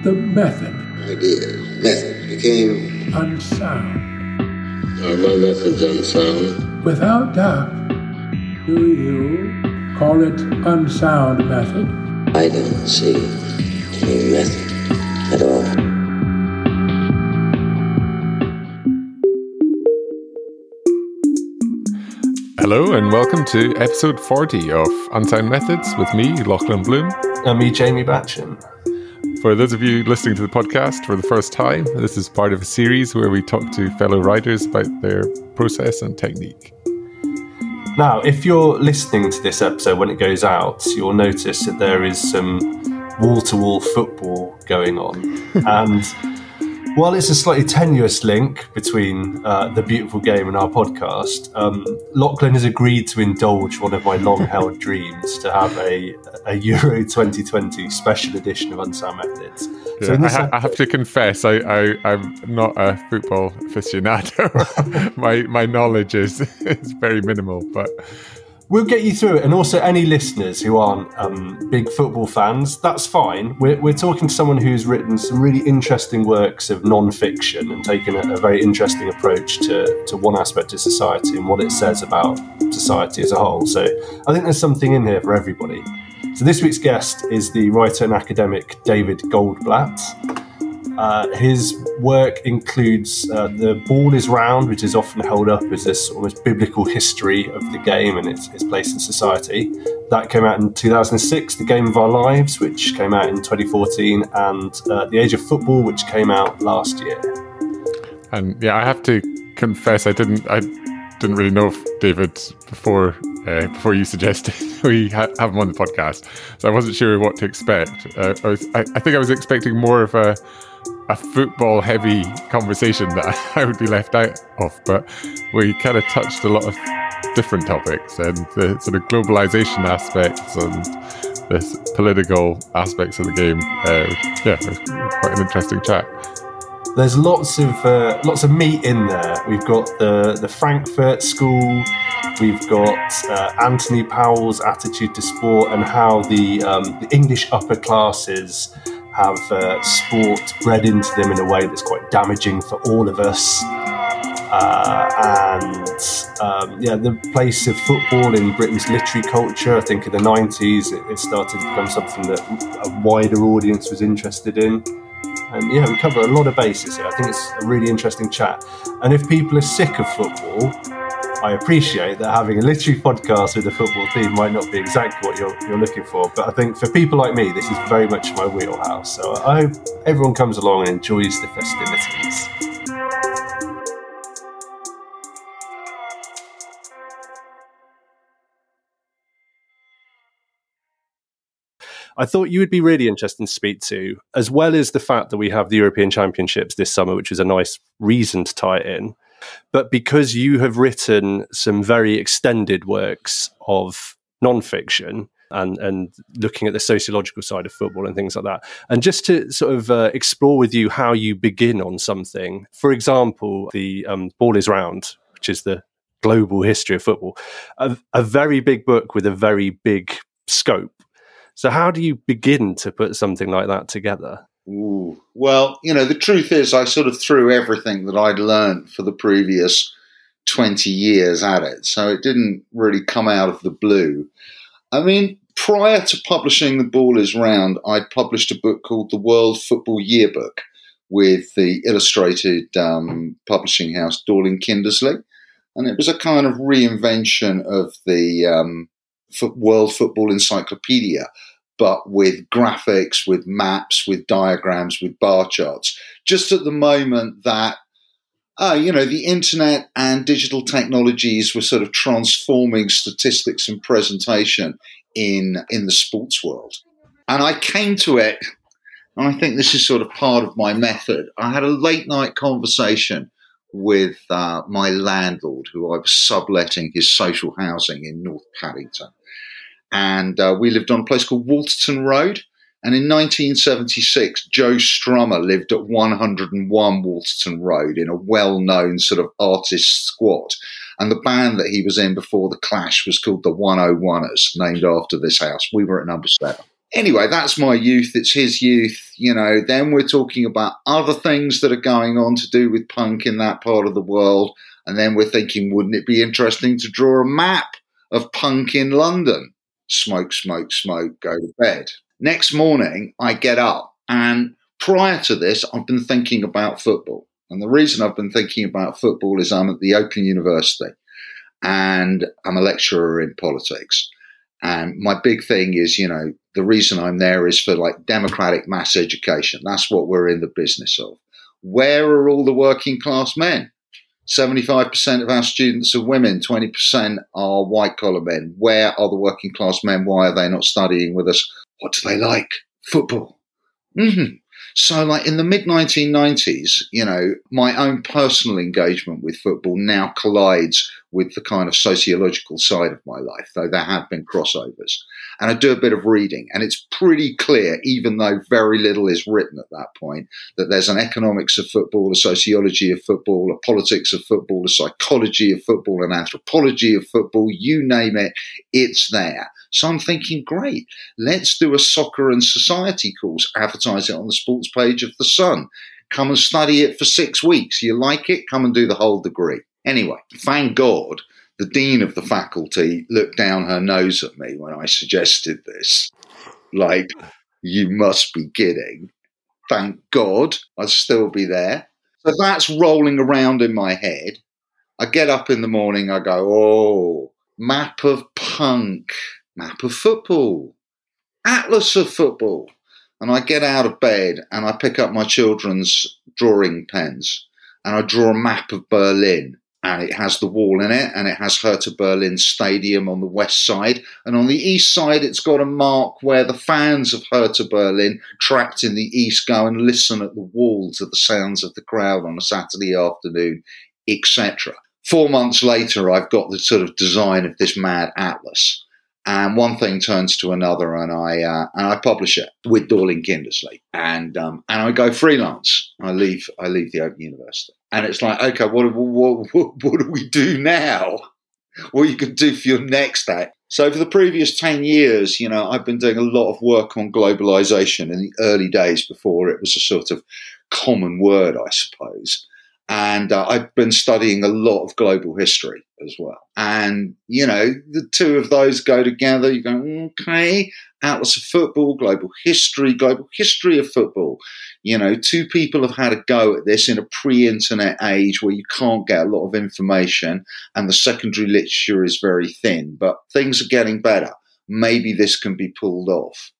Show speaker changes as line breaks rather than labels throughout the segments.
The method.
Method became
unsound.
My method's unsound.
Without doubt. Do you call it unsound method?
I don't see any method at all.
Hello and welcome to episode 40 of Unsound Methods with me, Lachlan Bloom.
And me, Jamie Batchin.
For those of you listening to the podcast for the first time, this is part of a series where we talk to fellow riders about their process and technique.
Now, if you're listening to this episode when it goes out, you'll notice that there is some wall-to-wall football going on. And while it's a slightly tenuous link between the beautiful game and our podcast, Lachlan has agreed to indulge one of my long-held dreams to have a Euro 2020 special edition of Unsound Methods.
Yeah, so I have to confess, I'm not a football aficionado. my knowledge is very minimal, but
we'll get you through it. And also any listeners who aren't big football fans, that's fine. We're talking to someone who's written some really interesting works of non-fiction and taken a very interesting approach to one aspect of society and what it says about society as a whole. So I think there's something in here for everybody. So this week's guest is the writer and academic David Goldblatt. His work includes The Ball is Round, which is often held up as this almost biblical history of the game and its place in society. That came out in 2006, The Game of Our Lives, which came out in 2014, and The Age of Football, which came out last year.
And yeah, I have to confess, I didn't really know David before you suggested we have him on the podcast, so I wasn't sure what to expect. I think I was expecting more of a football-heavy conversation that I would be left out of, but we kind of touched a lot of different topics and the sort of globalization aspects and the political aspects of the game. It was quite an interesting chat.
There's lots of meat in there. We've got the Frankfurt School. We've got Anthony Powell's attitude to sport and how the English upper classes have sport bred into them in a way that's quite damaging for all of us. The place of football in Britain's literary culture. I think in the 90s it started to become something that a wider audience was interested in. And yeah, we cover a lot of bases here. I think it's a really interesting chat. And if people are sick of football, I appreciate that having a literary podcast with a football theme might not be exactly what you're looking for. But I think for people like me, this is very much my wheelhouse. So I hope everyone comes along and enjoys the festivities. I thought you would be really interesting to speak to, as well as the fact that we have the European Championships this summer, which is a nice reason to tie it in. But because you have written some very extended works of non-fiction and looking at the sociological side of football and things like that, and just to sort of explore with you how you begin on something. For example, the Ball is Round, which is the global history of football, a very big book with a very big scope. So how do you begin to put something like that together?
Ooh. Well, the truth is I sort of threw everything that I'd learned for the previous 20 years at it. So it didn't really come out of the blue. I mean, prior to publishing The Ball is Round, I'd published a book called The World Football Yearbook with the illustrated publishing house Dorling Kindersley. And it was a kind of reinvention of the World Football Encyclopedia, but with graphics, with maps, with diagrams, with bar charts. Just at the moment that, the internet and digital technologies were sort of transforming statistics and presentation in the sports world. And I came to it, and I think this is sort of part of my method. I had a late night conversation with my landlord, who I was subletting his social housing in North Paddington. And we lived on a place called Waterton Road. And in 1976, Joe Strummer lived at 101 Waterton Road in a well-known sort of artist squat. And the band that he was in before the Clash was called the 101ers, named after this house. We were at number 7. Anyway, that's my youth. It's his youth. Then we're talking about other things that are going on to do with punk in that part of the world. And then we're thinking, wouldn't it be interesting to draw a map of punk in London? Smoke, smoke, smoke, go to bed. Next morning, I get up. And prior to this, I've been thinking about football. And the reason I've been thinking about football is I'm at the Open University and I'm a lecturer in politics. And my big thing is, the reason I'm there is for like democratic mass education. That's what we're in the business of. Where are all the working class men? 75% of our students are women, 20% are white collar men. Where are the working class men? Why are they not studying with us? What do they like? Football. Mm-hmm. So like in the mid-1990s, my own personal engagement with football now collides with the kind of sociological side of my life, though there have been crossovers. And I do a bit of reading, and it's pretty clear, even though very little is written at that point, that there's an economics of football, a sociology of football, a politics of football, a psychology of football, an anthropology of football, you name it, it's there. So I'm thinking, great, let's do a soccer and society course, advertise it on the sports page of The Sun. Come and study it for 6 weeks. You like it? Come and do the whole degree. Anyway, thank God the dean of the faculty looked down her nose at me when I suggested this. Like, you must be kidding. Thank God I'd still be there. So that's rolling around in my head. I get up in the morning, I go, oh, map of punk. Map of football, atlas of football. And I get out of bed and I pick up my children's drawing pens and I draw a map of Berlin, and it has the wall in it and it has Hertha Berlin Stadium on the west side, and on the east side it's got a mark where the fans of Hertha Berlin trapped in the east go and listen at the wall to the sounds of the crowd on a Saturday afternoon, etc. 4 months later I've got the sort of design of this mad atlas. And one thing turns to another, and I publish it with Dorling Kindersley, and I go freelance. I leave the Open University, and it's like, okay, what do we do now? What you can do for your next act? So for the previous 10 years, I've been doing a lot of work on globalization in the early days before it was a sort of common word, I suppose. And I've been studying a lot of global history as well. And, the two of those go together. You go, okay, atlas of football, global history of football. Two people have had a go at this in a pre-internet age where you can't get a lot of information and the secondary literature is very thin. But things are getting better. Maybe this can be pulled off.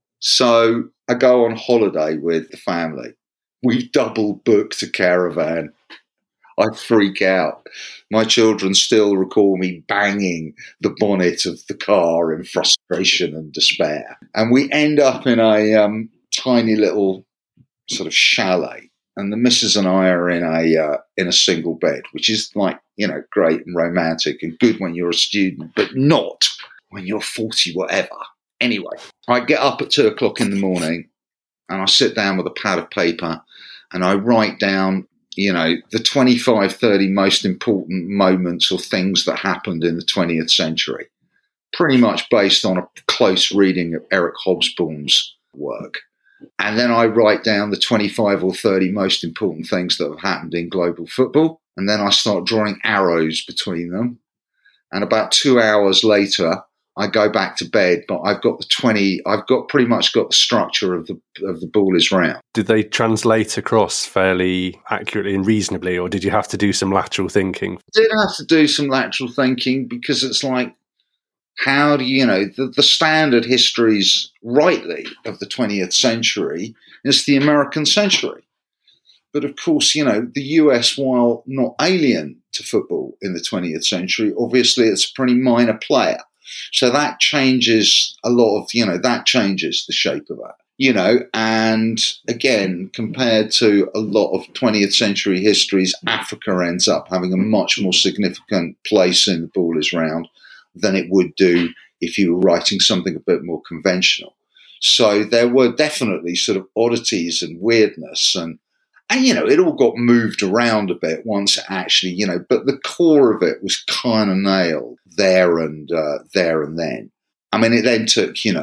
So I go on holiday with the family. We've double booked a caravan. I freak out. My children still recall me banging the bonnet of the car in frustration and despair. And we end up in a tiny little sort of chalet. And the missus and I are in a single bed, which is like, great and romantic and good when you're a student, but not when you're 40 whatever. Anyway, I get up at 2 o'clock in the morning and I sit down with a pad of paper and I write down, the 25, 30 most important moments or things that happened in the 20th century, pretty much based on a close reading of Eric Hobsbawm's work. And then I write down the 25 or 30 most important things that have happened in global football. And then I start drawing arrows between them. And about 2 hours later, I go back to bed, but I've pretty much got the structure of the ball is round.
Did they translate across fairly accurately and reasonably, or did you have to do some lateral thinking?
I did have to do some lateral thinking because it's like, how do the standard histories rightly of the 20th century is the American century. But of course, the US, while not alien to football in the 20th century, obviously it's a pretty minor player. So that changes a lot of, that changes the shape of it, and again, compared to a lot of 20th century histories, Africa ends up having a much more significant place in the ball is round than it would do if you were writing something a bit more conventional. So there were definitely sort of oddities and weirdness and it all got moved around a bit once it actually, but the core of it was kind of nailed there and then. I mean, it then took,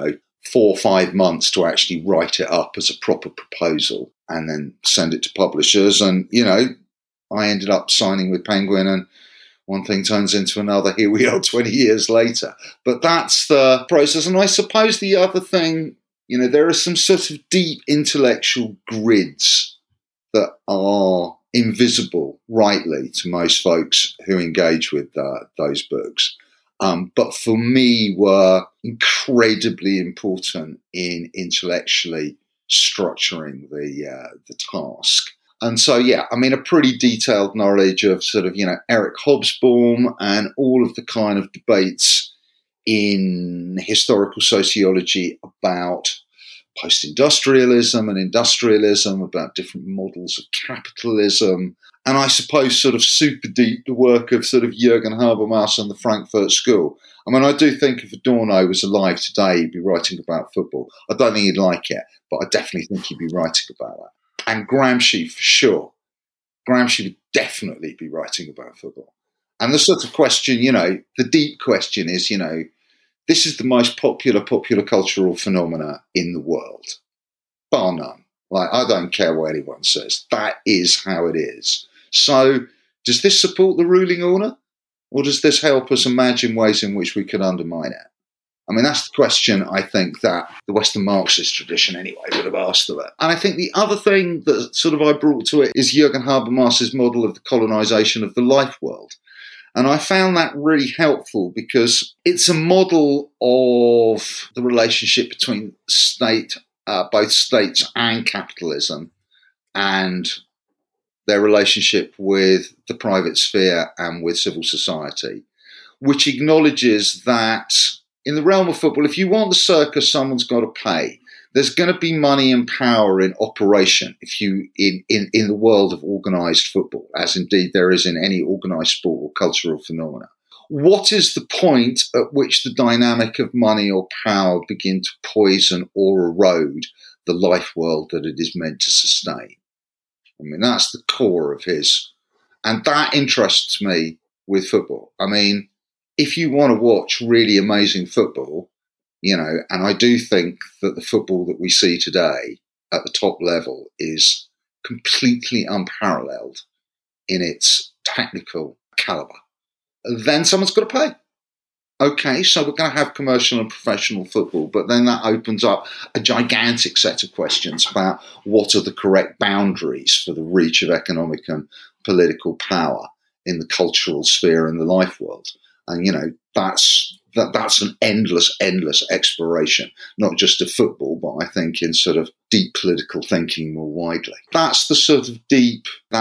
4 or 5 months to actually write it up as a proper proposal and then send it to publishers. And, I ended up signing with Penguin, and one thing turns into another. Here we are 20 years later. But that's the process. And I suppose the other thing, there are some sort of deep intellectual grids that are invisible, rightly, to most folks who engage with those books. But for me were incredibly important in intellectually structuring the task. And so, a pretty detailed knowledge of sort of, Eric Hobsbawm and all of the kind of debates in historical sociology about post-industrialism and industrialism, about different models of capitalism. And I suppose sort of super deep the work of sort of Jürgen Habermas and the Frankfurt School. I do think if Adorno was alive today, he'd be writing about football. I don't think he'd like it, but I definitely think he'd be writing about that. And Gramsci, for sure. Gramsci would definitely be writing about football. And the sort of question, the deep question is, this is the most popular cultural phenomena in the world, bar none. Like, I don't care what anyone says. That is how it is. So does this support the ruling order, or does this help us imagine ways in which we could undermine it? That's the question I think that the Western Marxist tradition anyway would have asked of it. And I think the other thing that sort of I brought to it is Jürgen Habermas's model of the colonization of the life world. And I found that really helpful because it's a model of the relationship between both states and capitalism, and their relationship with the private sphere and with civil society, which acknowledges that in the realm of football, if you want the circus, someone's got to pay. There's going to be money and power in operation in the world of organised football, as indeed there is in any organised sport or cultural phenomena. What is the point at which the dynamic of money or power begin to poison or erode the life world that it is meant to sustain? That's the core of his. And that interests me with football. If you want to watch really amazing football, and I do think that the football that we see today at the top level is completely unparalleled in its technical caliber, then someone's got to pay. Okay, so we're going to have commercial and professional football, but then that opens up a gigantic set of questions about what are the correct boundaries for the reach of economic and political power in the cultural sphere and the life world. And, that's an endless exploration, not just of football, but I think in sort of deep political thinking more widely. That's the sort of deep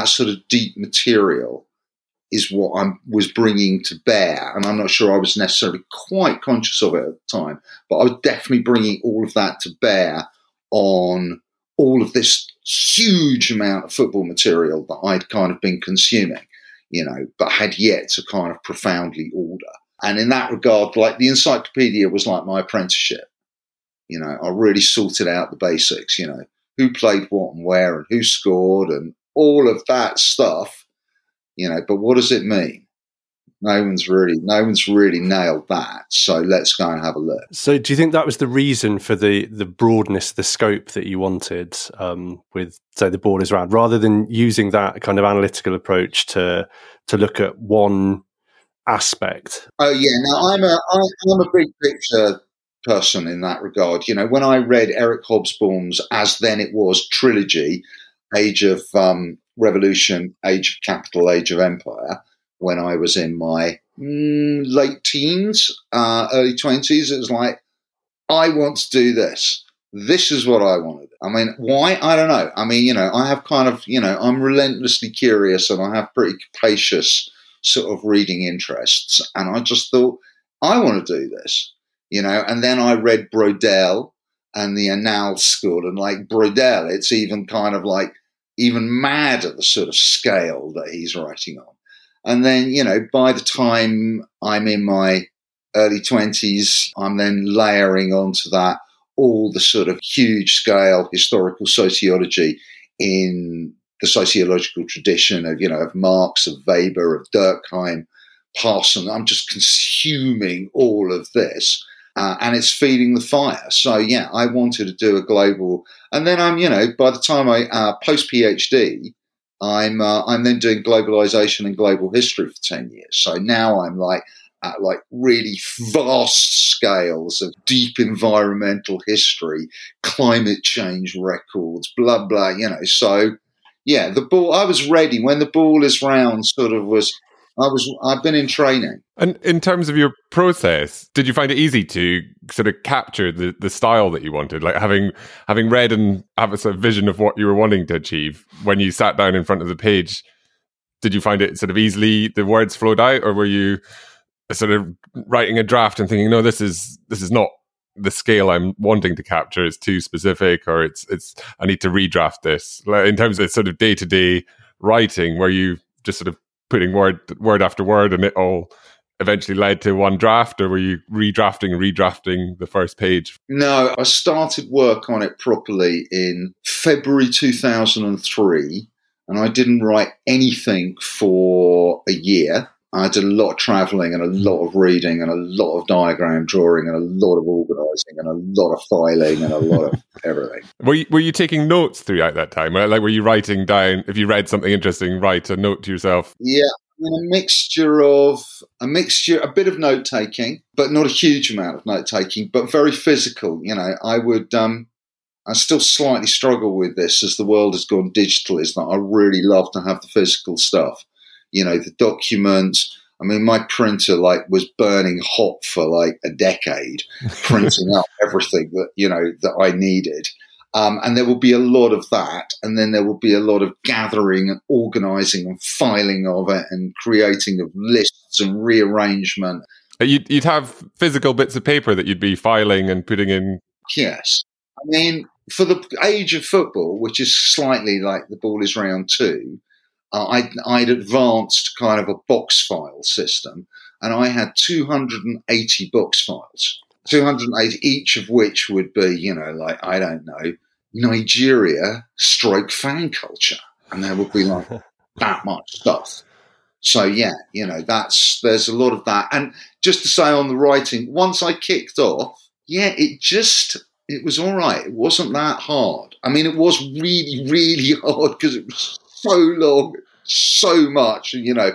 material is what I was bringing to bear. And I'm not sure I was necessarily quite conscious of it at the time, but I was definitely bringing all of that to bear on all of this huge amount of football material that I'd kind of been consuming, but had yet to kind of profoundly order. And in that regard, like the encyclopedia was like my apprenticeship. I really sorted out the basics, who played what and where and who scored and all of that stuff, but what does it mean? No one's really nailed that. So let's go and have a look.
So do you think that was the reason for the broadness, the scope that you wanted with, say, the Borders Round, rather than using that kind of analytical approach to look at one aspect?
Oh yeah, now I'm a big picture person in that regard. When I read Eric Hobsbawm's As Then It Was trilogy, Age of Revolution, Age of Capital, Age of Empire, when I was in my late teens, early 20s, it was like, I want to do this. This is what I want to do. Why? I don't know. I have kind of, I'm relentlessly curious and I have pretty capacious sort of reading interests. And I just thought, I want to do this, and then I read Brodel and the Annales School, and like Brodel, it's even kind of like even mad at the sort of scale that he's writing on. And then, by the time I'm in my early 20s, I'm then layering onto that all the sort of huge scale historical sociology in the sociological tradition of Marx, of Weber, of Durkheim, Parson. I'm just consuming all of this. and it's feeding the fire. So yeah, I wanted to do a global, and then I'm, by the time I post PhD, I'm then doing globalization and global history for 10 years. So now I'm at really vast scales of deep environmental history, climate change records, blah blah. So yeah, I was ready when the ball is round. I've been in training.
And in terms of your process, did you find it easy to sort of capture the style that you wanted? Like having read and have a sort of vision of what you were wanting to achieve, when you sat down in front of the page, did you find it sort of easily, the words flowed out, or were you sort of writing a draft and thinking, no, this is not the scale I'm wanting to capture, it's too specific, or it's I need to redraft this? Like, in terms of sort of day-to-day writing, were you just sort of putting word after word and it all eventually led to one draft, or were you redrafting the first page?
No, I started work on it properly in February 2003, and I didn't write anything for a year. I did a lot of traveling and a lot of reading and a lot of diagram drawing and a lot of organizing and a lot of filing and a lot of everything.
Were you taking notes throughout that time? Like, were you writing down, if you read something interesting, write a note to yourself?
Yeah, a bit of note taking, but not a huge amount of note taking, but very physical. I still slightly struggle with this as the world has gone digital, is that I really love to have the physical stuff. The documents. I mean, my printer was burning hot for a decade, printing up everything that I needed. And there will be a lot of that. And then there will be a lot of gathering and organizing and filing of it and creating of lists and rearrangement.
You'd have physical bits of paper that you'd be filing and putting in.
Yes. I mean, for the age of football, which is slightly like the ball is round too, I'd advanced kind of a box file system, and I had 280 box files, 280, each of which would be, I don't know, Nigeria / fan culture, and there would be that much stuff. So yeah, there's a lot of that. And just to say on the writing, once I kicked off, yeah, it was all right. It wasn't that hard. I mean, it was really, really hard because it was so long, so much,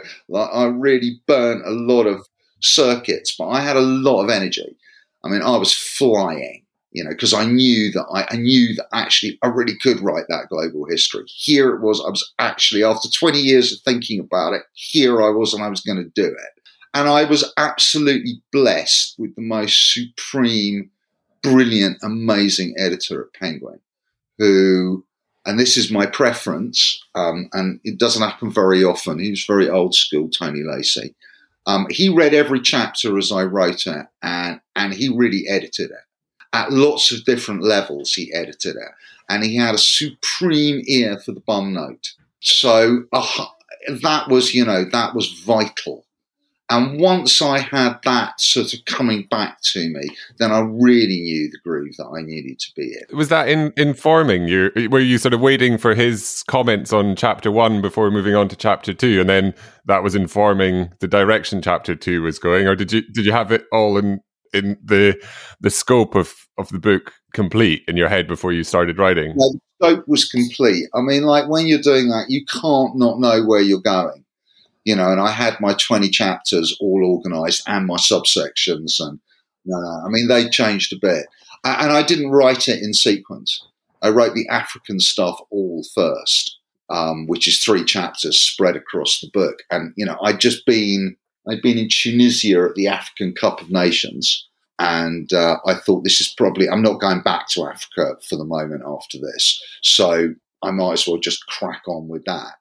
I really burnt a lot of circuits, but I had a lot of energy. I mean, I was flying, because I knew that actually I really could write that global history. Here it was, I was actually, after 20 years of thinking about it, here I was, and I was going to do it. And I was absolutely blessed with the most supreme, brilliant, amazing editor at Penguin, who, and this is my preference, and it doesn't happen very often. He was very old school, Tony Lacey. He read every chapter as I wrote it, and he really edited it. At lots of different levels, he edited it. And he had a supreme ear for the bum note. So that was vital. And once I had that sort of coming back to me, then I really knew the groove that I needed to be in.
Was that informing you? Were you sort of waiting for his comments on chapter 1 before moving on to chapter 2, and then that was informing the direction chapter 2 was going? Or did you have it all in the scope of the book complete in your head before you started writing?
No, the scope was complete. I mean, when you're doing that, you can't not know where you're going. And I had my 20 chapters all organised and my subsections, and they changed a bit. And I didn't write it in sequence. I wrote the African stuff all first, which is 3 chapters spread across the book. And I'd been in Tunisia at the African Cup of Nations, and I thought, this is probably, I'm not going back to Africa for the moment after this, so I might as well just crack on with that.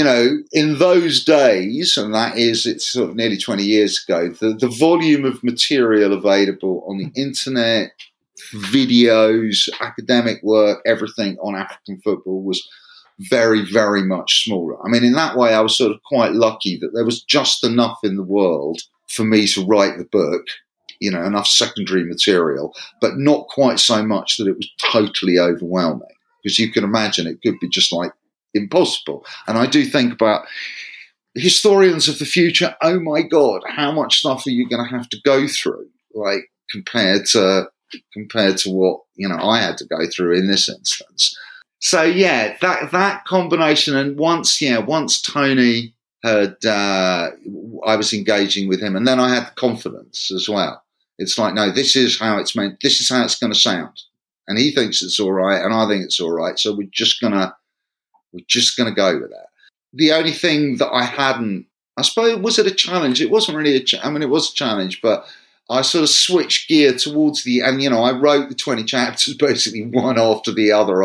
In those days, and it's sort of nearly 20 years ago, the volume of material available on the internet, videos, academic work, everything on African football was very, very much smaller. I mean, in that way, I was sort of quite lucky that there was just enough in the world for me to write the book, enough secondary material, but not quite so much that it was totally overwhelming. Because you can imagine it could be just impossible. And I do think about historians of the future. Oh my God, how much stuff are you going to have to go through? compared to what, you know, I had to go through in this instance. So yeah, that combination, and once Tony had, I was engaging with him, and then I had the confidence as well. It's like, no, this is how it's meant. This is how it's going to sound, and he thinks it's all right, and I think it's all right. So we're just gonna go with that. The only thing that I hadn't, I suppose, was it a challenge? It wasn't really it was a challenge, but I sort of switched gear towards and, you know, I wrote the 20 chapters basically one after the other.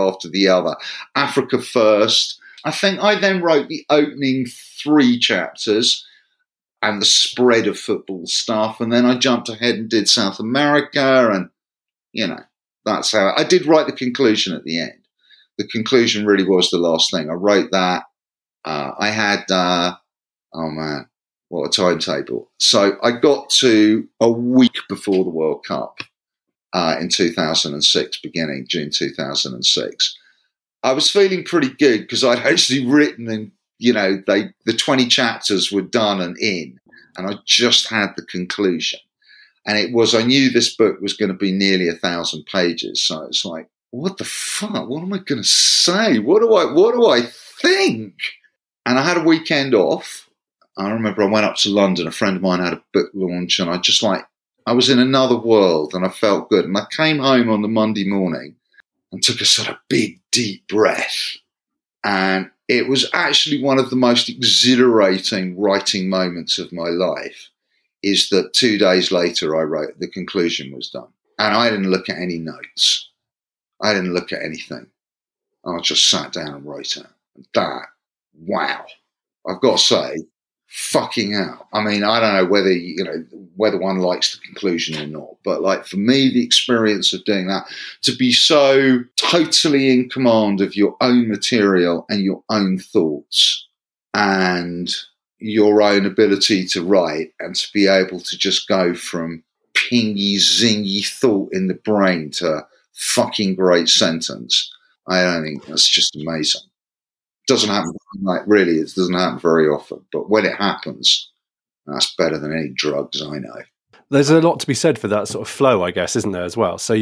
Africa first. I think I then wrote the opening 3 chapters and the spread of football stuff. And then I jumped ahead and did South America. And, you know, that's how I did write the conclusion at the end. The conclusion really was the last thing. I wrote that. I had, oh man, what a timetable. So I got to a week before the World Cup in 2006, beginning June 2006. I was feeling pretty good because I'd actually written, and, you know, the 20 chapters were done and in, and I just had the conclusion. And I knew this book was going to be nearly 1,000 pages. So it's like, what the fuck? What am I going to say? What do I think? And I had a weekend off. I remember I went up to London. A friend of mine had a book launch, and I was in another world, and I felt good. And I came home on the Monday morning and took a sort of big, deep breath. And it was actually one of the most exhilarating writing moments of my life, is that 2 days later I wrote, the conclusion was done. And I didn't look at any notes. I didn't look at anything. I just sat down and wrote it. And that, wow. I've got to say, fucking hell. I mean, I don't know whether one likes the conclusion or not, but like, for me, the experience of doing that, to be so totally in command of your own material and your own thoughts and your own ability to write, and to be able to just go from pingy, zingy thought in the brain to fucking great sentence. I don't think that's just amazing. Doesn't happen, like, really, it doesn't happen very often, but when it happens, that's better than any drugs I know.
There's a lot to be said for that sort of flow, I guess, isn't there, as well? So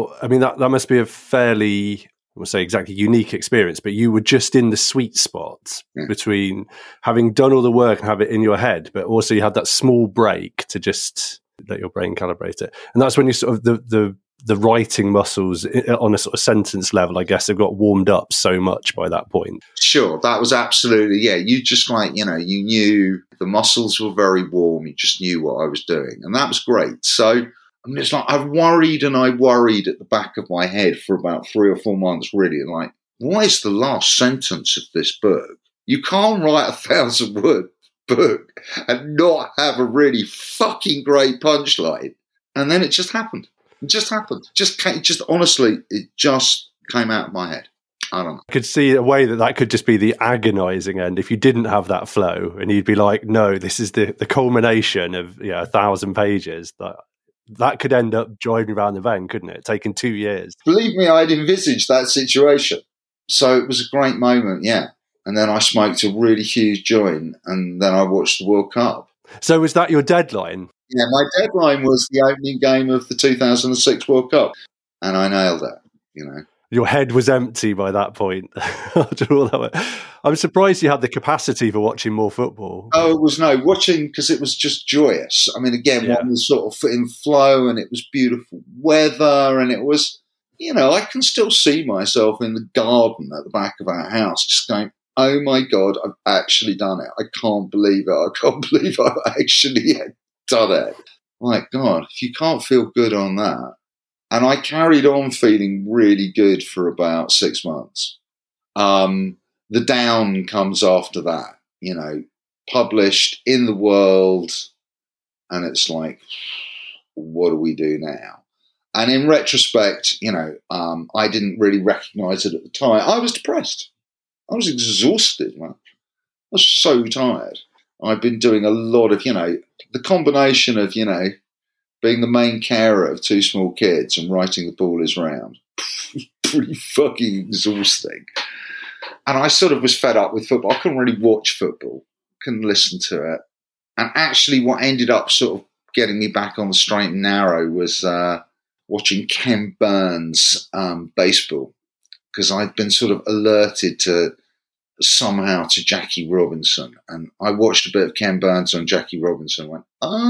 that must be a fairly, I won't say exactly unique experience, but you were just in the sweet spot between having done all the work and have it in your head, but also you had that small break to just let your brain calibrate it. And that's when you sort of, the writing muscles on a sort of sentence level, I guess, have got warmed up so much by that point.
Sure, that was absolutely, yeah. You just you knew the muscles were very warm. You just knew what I was doing. And that was great. So, I mean, it's like I worried at the back of my head for about 3 or 4 months, really. Like, what is the last sentence of this book? You can't write a 1,000-word book and not have a really fucking great punchline. And then it just happened. It just happened. Honestly, it just came out of my head. I don't know.
I could see a way that could just be the agonizing end if you didn't have that flow, and you'd be like, no, this is the culmination of 1,000 pages. That could end up driving around the vein, couldn't it? Taking 2 years.
Believe me, I'd envisaged that situation. So it was a great moment, yeah. And then I smoked a really huge joint, and then I watched the World Cup.
So was that your deadline?
Yeah, my deadline was the opening game of the 2006 World Cup, and I nailed it,
Your head was empty by that point. After all that, I'm surprised you had the capacity for watching more football.
Oh, it was watching, because it was just joyous. I mean, again, one was sort of in flow, and it was beautiful weather, and it was, I can still see myself in the garden at the back of our house just going, oh my God, I've actually done it. I can't believe it. I can't believe I've actually done it. My God, if you can't feel good on that. And I carried on feeling really good for about 6 months. The down comes after that, published in the world. And it's like, what do we do now? And in retrospect, I didn't really recognize it at the time. I was depressed. I was exhausted, man. I was so tired. I've been doing a lot of, the combination of, being the main carer of 2 small kids and writing The Ball Is Round. Pretty fucking exhausting. And I sort of was fed up with football. I couldn't really watch football. Couldn't listen to it. And actually what ended up sort of getting me back on the straight and narrow was watching Ken Burns baseball, because I'd been sort of alerted to Jackie Robinson, and I watched a bit of Ken Burns on Jackie Robinson and went,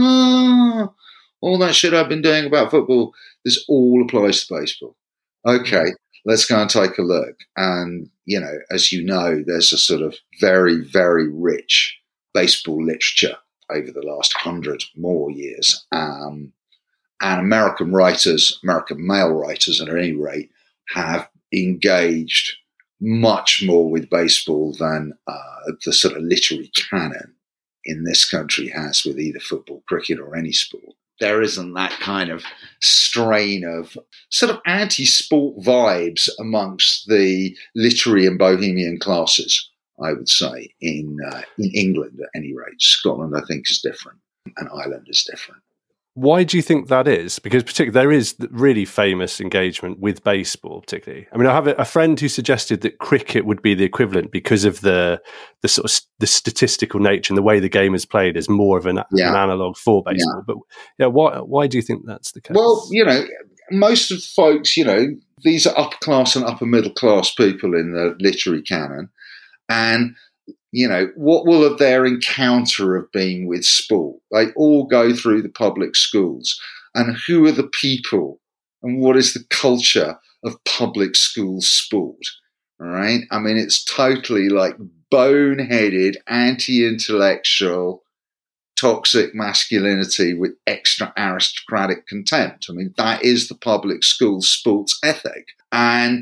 all that shit I've been doing about football, this all applies to baseball. Okay, let's go and take a look. And, as you know, there's a sort of very, very rich baseball literature over the last 100 more years. And American male writers at any rate, have engaged much more with baseball than the sort of literary canon in this country has with either football, cricket, or any sport. There isn't that kind of strain of sort of anti-sport vibes amongst the literary and bohemian classes, I would say, in England at any rate. Scotland, I think, is different, and Ireland is different.
Why do you think that is? Because particularly there is really famous engagement with baseball, particularly. I mean, I have a friend who suggested that cricket would be the equivalent because of the sort of the statistical nature and the way the game is played is more of an analog for baseball. But why do you think that's the case?
Well, most of folks, these are upper class and upper middle class people in the literary canon, and what will of their encounter have been with sport? They all go through the public schools. And who are the people? And what is the culture of public school sport? All right? I mean, it's totally like boneheaded, anti-intellectual, toxic masculinity with extra aristocratic contempt. I mean, that is the public school sports ethic. And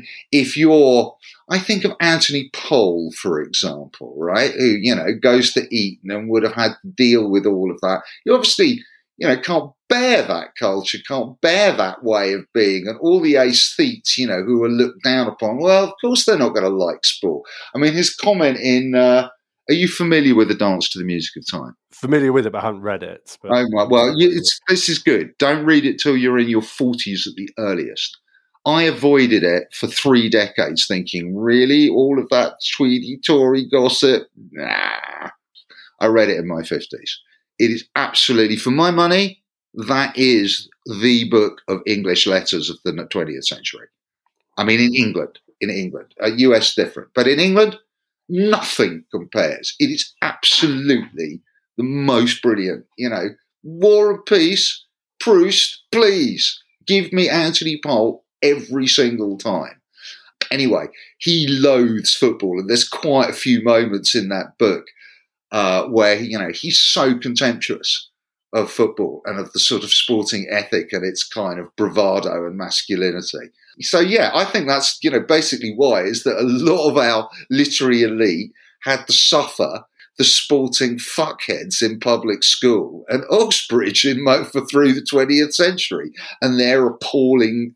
I think of Anthony Pohl, for example, right, who, goes to Eton and would have had to deal with all of that. You obviously, can't bear that culture, can't bear that way of being, and all the aesthetes, who are looked down upon. Well, of course they're not going to like sport. I mean, his comment in, are you familiar with The Dance to the Music of Time?
Familiar with it, but I haven't read it. But,
well, this is good. Don't read it till you're in your 40s at the earliest. I avoided it for 3 decades thinking, really? All of that Tweedy Tory gossip? Nah. I read it in my 50s. It is absolutely, for my money, that is the book of English letters of the 20th century. I mean, in England, US different. But in England, nothing compares. It is absolutely the most brilliant, War and Peace, Proust, please, give me Anthony Pohl every single time. Anyway, he loathes football, and there's quite a few moments in that book where he's so contemptuous of football and of the sort of sporting ethic and its kind of bravado and masculinity. So I think that's basically why is that a lot of our literary elite had to suffer the sporting fuckheads in public school and Oxbridge for through the 20th century, and their appalling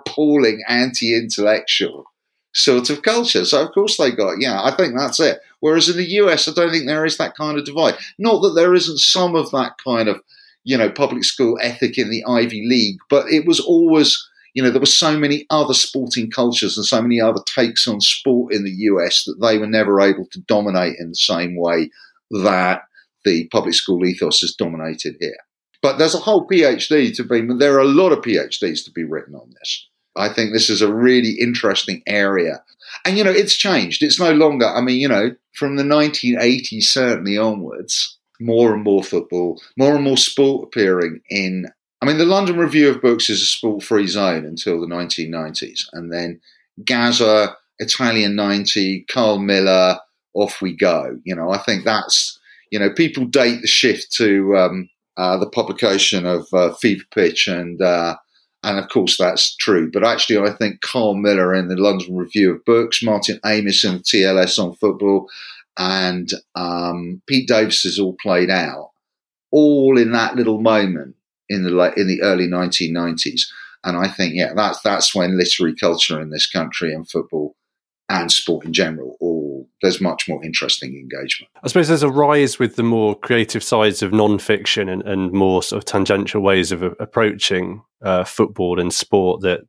anti-intellectual sort of culture. So of course they got, I think that's it. Whereas in the US, I don't think there is that kind of divide. Not that there isn't some of that kind of, public school ethic in the Ivy League, but it was always, there were so many other sporting cultures and so many other takes on sport in the US that they were never able to dominate in the same way that the public school ethos has dominated here. But there's a whole there are a lot of PhDs to be written on this. I think this is a really interesting area. And, it's changed. It's no longer, from the 1980s certainly onwards, more and more football, more and more sport appearing in, the London Review of Books is a sport-free zone until the 1990s. And then Gaza, Italian 90, Carl Miller, off we go. I think that's, people date the shift to the publication of Fever Pitch and of course that's true. But actually I think Carl Miller in the London Review of Books, Martin Amis in the TLS on football, and Pete Davis is all played out, all in that little moment in the early 1990s. And I think, that's when literary culture in this country and football and sport in general, there's much more interesting engagement.
I suppose there's a rise with the more creative sides of non-fiction and more sort of tangential ways of approaching football and sport that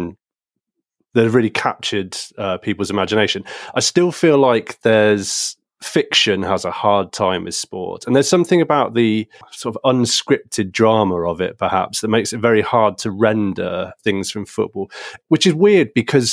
have really captured people's imagination. I still feel like there's fiction has a hard time with sport. And there's something about the sort of unscripted drama of it, perhaps, that makes it very hard to render things from football, which is weird because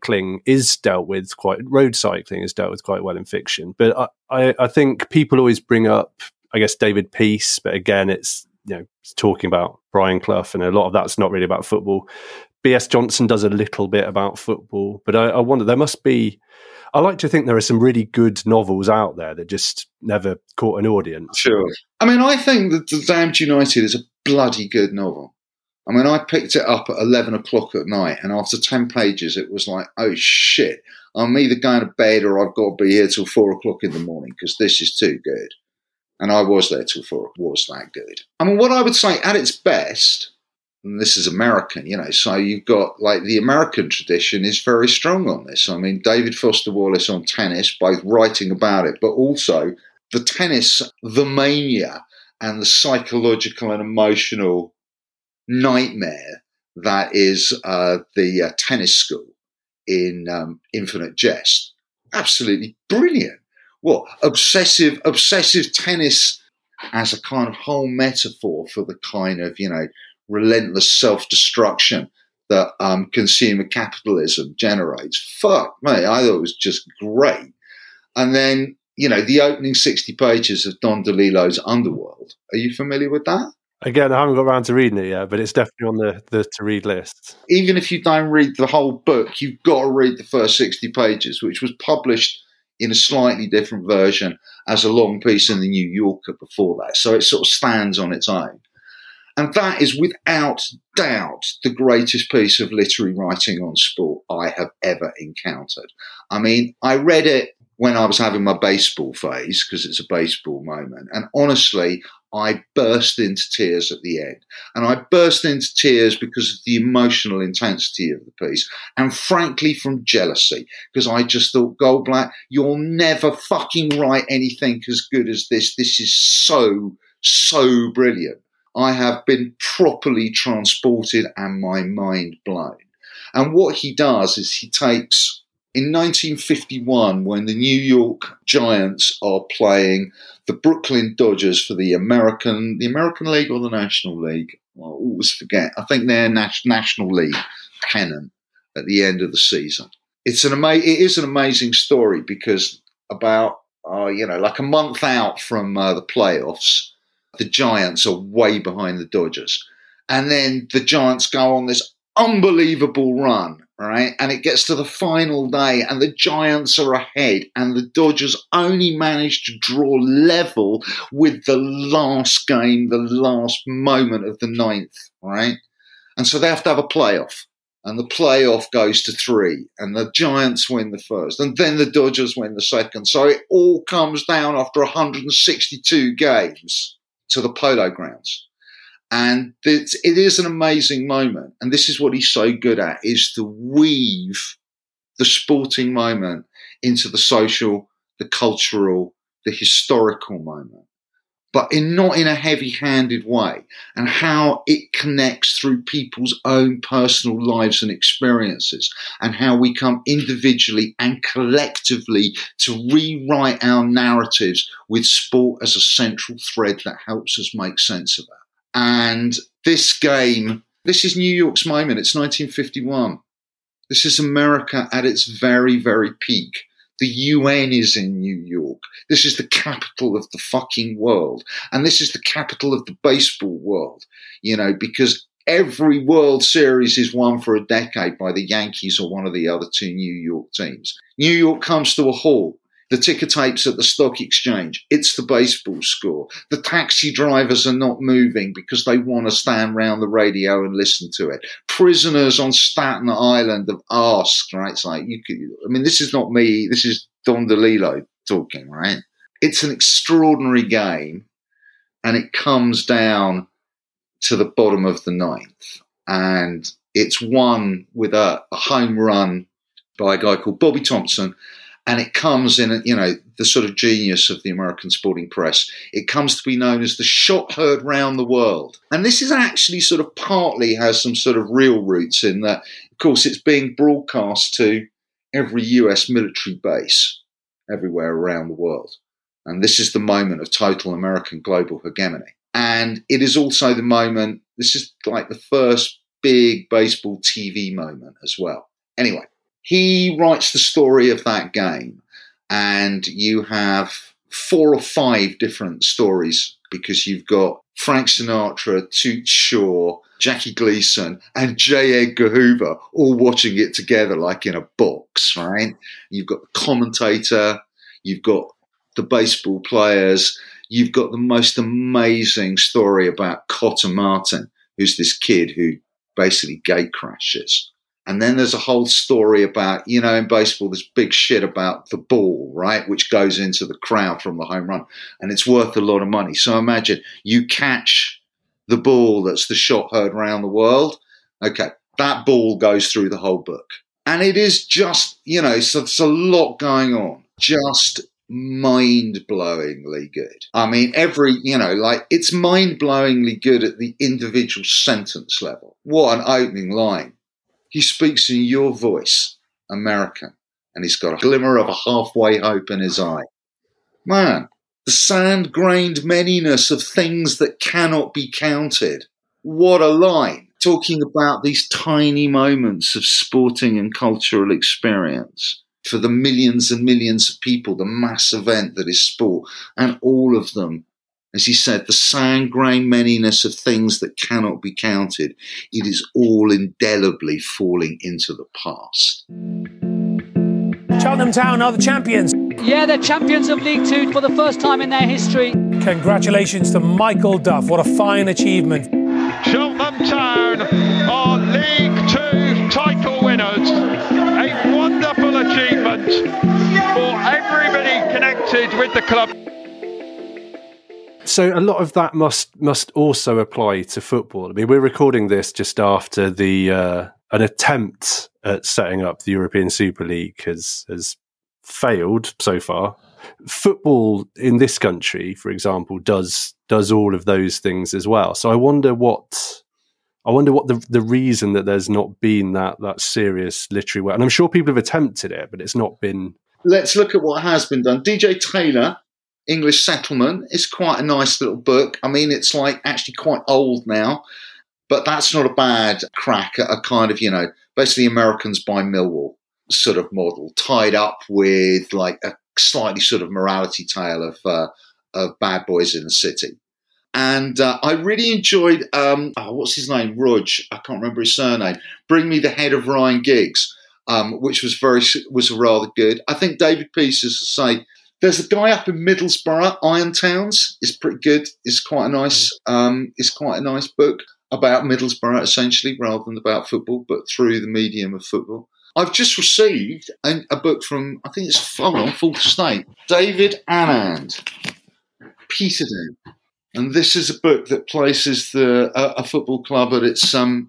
road cycling is dealt with quite well in fiction. But I think people always bring up, I guess, David Peace, but again, it's talking about Brian Clough, and a lot of that's not really about football. B.S. Johnson does a little bit about football, but I wonder, there must be, I like to think there are some really good novels out there that just never caught an audience.
Sure. I mean, I think that The Damned United is a bloody good novel. I mean, I picked it up at 11 o'clock at night, and after 10 pages, it was like, oh shit, I'm either going to bed or I've got to be here till 4 o'clock in the morning because this is too good. And I was there till 4 o'clock. Was that good? I mean, what I would say at its best, and this is American, so you've got, like, the American tradition is very strong on this. I mean, David Foster Wallace on tennis, both writing about it, but also the tennis, the mania and the psychological and emotional nightmare that is the tennis school in Infinite Jest. Absolutely brilliant. What? Obsessive tennis as a kind of whole metaphor for the kind of, relentless self-destruction that consumer capitalism generates. Fuck, mate, I thought it was just great. And then, the opening 60 pages of Don DeLillo's Underworld. Are you familiar with that?
Again, I haven't got around to reading it yet, but it's definitely on the to-read list.
Even if you don't read the whole book, you've got to read the first 60 pages, which was published in a slightly different version as a long piece in the New Yorker before that. So it sort of stands on its own. And that is without doubt the greatest piece of literary writing on sport I have ever encountered. I mean, I read it when I was having my baseball phase, because it's a baseball moment. And honestly, I burst into tears at the end. And I burst into tears because of the emotional intensity of the piece. And frankly, from jealousy, because I just thought, Goldblatt, you'll never fucking write anything as good as this. This is so, so brilliant. I have been properly transported and my mind blown. And what he does is he takes, in 1951, when the New York Giants are playing the Brooklyn Dodgers for the American League or the National League, I always forget. I think they're National League pennant at the end of the season. It is an amazing story because about like a month out from the playoffs, the Giants are way behind the Dodgers. And then the Giants go on this unbelievable run, right? And it gets to the final day and the Giants are ahead and the Dodgers only manage to draw level with the last game, the last moment of the ninth, right? And so they have to have a playoff. And the playoff goes to 3, and the Giants win the first, and then the Dodgers win the second. So it all comes down after 162 games to the Polo Grounds. And it is an amazing moment. And this is what he's so good at, is to weave the sporting moment into the social, the cultural, the historical moment, but not in a heavy-handed way, and how it connects through people's own personal lives and experiences, and how we come individually and collectively to rewrite our narratives with sport as a central thread that helps us make sense of it. And this game, this is New York's moment. It's 1951. This is America at its very, very peak. The UN is in New York. This is the capital of the fucking world. And this is the capital of the baseball world, because every World Series is won for a decade by the Yankees or one of the other 2 New York teams. New York comes to a halt. The ticker tapes at the stock exchange. It's the baseball score. The taxi drivers are not moving because they want to stand round the radio and listen to it. Prisoners on Staten Island have asked, right? It's like, this is not me. This is Don DeLillo talking, right? It's an extraordinary game, and it comes down to the bottom of the ninth. And it's won with a home run by a guy called Bobby Thompson. And it comes in, the sort of genius of the American sporting press. It comes to be known as the shot heard round the world. And this is actually sort of partly has some sort of real roots in that, of course, it's being broadcast to every US military base everywhere around the world. And this is the moment of total American global hegemony. And it is also the moment, this is like the first big baseball TV moment as well. Anyway, he writes the story of that game, and you have 4 or 5 different stories because you've got Frank Sinatra, Toots Shaw, Jackie Gleason, and J. Edgar Hoover all watching it together like in a box, right? You've got the commentator, you've got the baseball players, you've got the most amazing story about Cotter Martin, who's this kid who basically gate crashes. And then there's a whole story about, in baseball, there's big shit about the ball, right, which goes into the crowd from the home run. And it's worth a lot of money. So imagine you catch the ball that's the shot heard around the world. Okay, that ball goes through the whole book. And it is just, so there's a lot going on. Just mind-blowingly good. I mean, it's mind-blowingly good at the individual sentence level. What an opening line. He speaks in your voice, American, and he's got a glimmer of a halfway hope in his eye. Man, the sand-grained manyness of things that cannot be counted. What a line. Talking about these tiny moments of sporting and cultural experience for the millions and millions of people, the mass event that is sport, and all of them, as he said, the sand-grained manyness of things that cannot be counted. It is all indelibly falling into the past.
Cheltenham Town are the champions.
Yeah, they're champions of League Two for the first time in their history.
Congratulations to Michael Duff. What a fine achievement.
Cheltenham Town are League Two title winners. A wonderful achievement for everybody connected with the club.
So a lot of that must also apply to football. I mean, we're recording this just after an attempt at setting up the European Super League has failed so far. Football in this country, for example, does all of those things as well. So I wonder what the reason that there's not been that serious literary work. And I'm sure people have attempted it, but it's not been.
Let's look at what has been done. DJ Taylor, English Settlement, is quite a nice little book. I mean, it's like actually quite old now, but that's not a bad crack at a kind of, basically Americans by Millwall sort of model, tied up with like a slightly sort of morality tale of bad boys in the city. And I really enjoyed, what's his name? Rudge. I can't remember his surname. Bring Me the Head of Ryan Giggs, which was rather good. I think David Peace, as I say, there's a guy up in Middlesbrough, Iron Towns. It's pretty good. It's quite a nice book about Middlesbrough, essentially, rather than about football, but through the medium of football. I've just received a book from, I think it's Full State, David Anand, Peterden, and this is a book that places a football club at its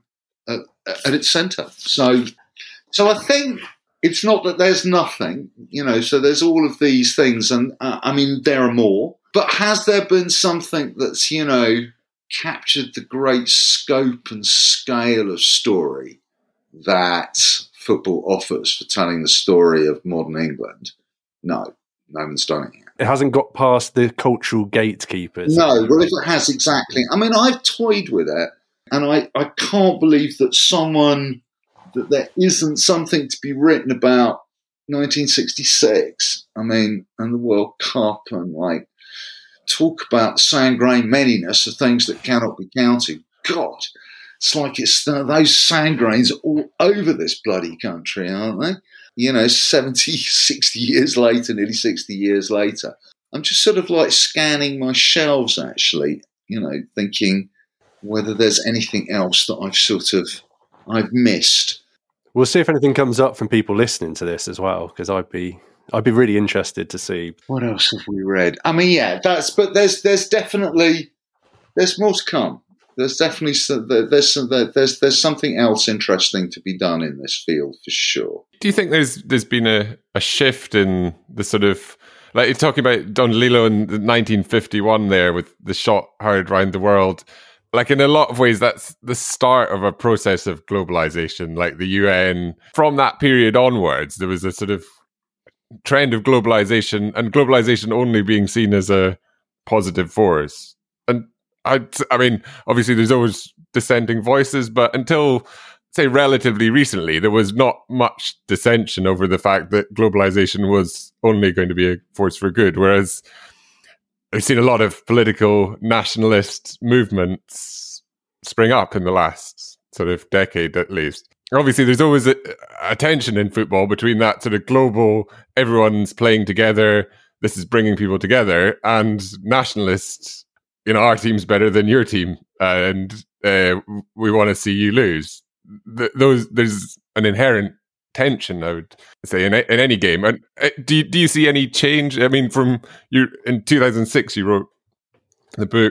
centre. So I think it's not that there's nothing, so there's all of these things, and I mean, there are more. But has there been something that's, captured the great scope and scale of story that football offers for telling the story of modern England? No one's done it yet.
It hasn't got past the cultural gatekeepers.
No, well, if it has, exactly. I mean, I've toyed with it, and I can't believe that there isn't something to be written about 1966. I mean, and the World Cup, and talk about sand-grained manyness of things that cannot be counted. God, it's like it's those sand grains all over this bloody country, aren't they? 70, 60 years later, nearly 60 years later. I'm just sort of like scanning my shelves, actually, thinking whether there's anything else that I've missed.
We'll see if anything comes up from people listening to this as well, because I'd be really interested to see.
What else have we read? I mean, yeah, but there's definitely more to come. There's definitely there's something else interesting to be done in this field for sure.
Do you think there's been a shift in the sort of, like you're talking about Don Lilo in 1951 there with the shot heard around the world? Like in a lot of ways, that's the start of a process of globalization. Like the UN, from that period onwards, there was a sort of trend of globalization, and globalization only being seen as a positive force. And I mean, obviously there's always dissenting voices, but until, say, relatively recently, there was not much dissension over the fact that globalization was only going to be a force for good. Whereas we've seen a lot of political nationalist movements spring up in the last sort of decade at least. Obviously, there's always a tension in football between that sort of global, everyone's playing together, this is bringing people together, and nationalists, our team's better than your team, and we want to see you lose. There's an inherent tension, I would say, in any game. And do you see any change? I mean, from you in 2006, you wrote the book.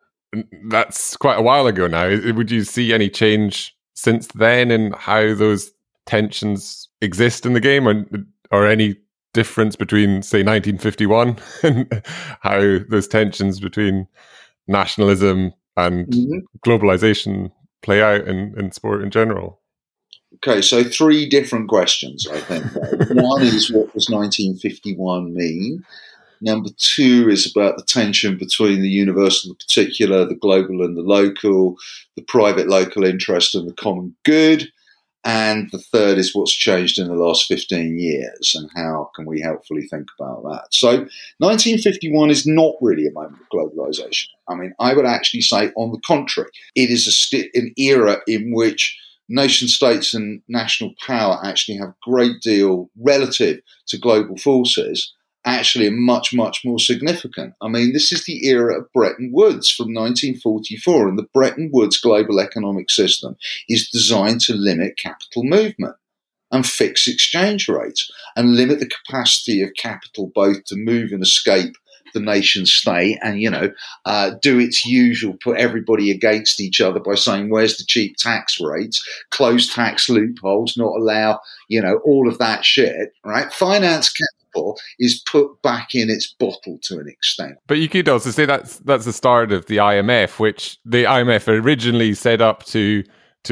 That's quite a while ago now. Would you see any change since then in how those tensions exist in the game, or any difference between, say, 1951 and how those tensions between nationalism and globalization play out in sport in general?
Okay, so 3 different questions, I think. One is, what does 1951 mean? Number 2 is about the tension between the universal and the particular, the global and the local, the private local interest and the common good. And the third is what's changed in the last 15 years and how can we helpfully think about that. So 1951 is not really a moment of globalization. I mean, I would actually say, on the contrary, it is an era in which nation states and national power actually have a great deal relative to global forces, actually are much, much more significant. I mean, this is the era of Bretton Woods from 1944, and the Bretton Woods global economic system is designed to limit capital movement and fix exchange rates and limit the capacity of capital both to move and escape the nation state and, do its usual, put everybody against each other by saying, where's the cheap tax rates, close tax loopholes, not allow, all of that shit, right? Finance capital is put back in its bottle to an extent.
But you could also say that's the start of the IMF, which the IMF originally set up to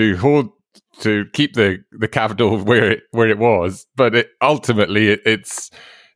keep the capital where it was, but ultimately it's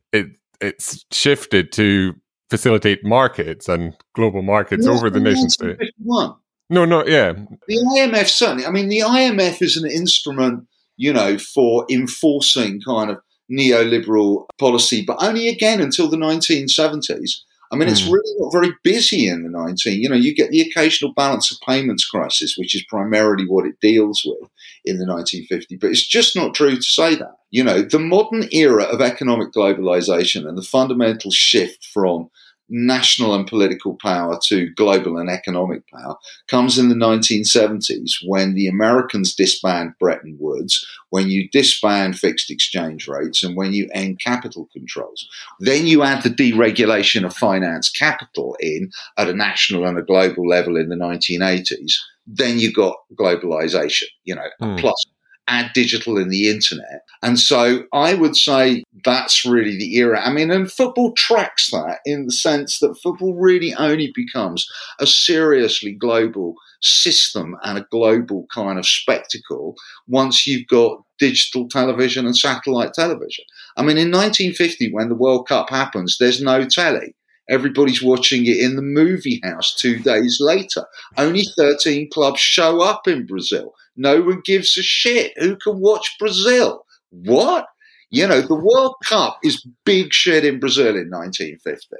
shifted to facilitate markets and global markets over the nation state. No, yeah.
The IMF certainly. I mean, the IMF is an instrument, for enforcing kind of neoliberal policy, but only again until the 1970s. I mean, it's really not very busy in the you get the occasional balance of payments crisis, which is primarily what it deals with in the 1950s. But it's just not true to say that. The modern era of economic globalization and the fundamental shift from national and political power to global and economic power comes in the 1970s when the Americans disband Bretton Woods, when you disband fixed exchange rates, and when you end capital controls. Then you add the deregulation of finance capital in at a national and a global level in the 1980s. Then you got globalization, plus add digital and the internet. And so I would say that's really the era. I mean, and football tracks that in the sense that football really only becomes a seriously global system and a global kind of spectacle once you've got digital television and satellite television. I mean, in 1950, when the World Cup happens, there's no telly. Everybody's watching it in the movie house 2 days later. Only 13 clubs show up in Brazil. No one gives a shit. Who can watch Brazil? What? The World Cup is big shit in Brazil in 1950.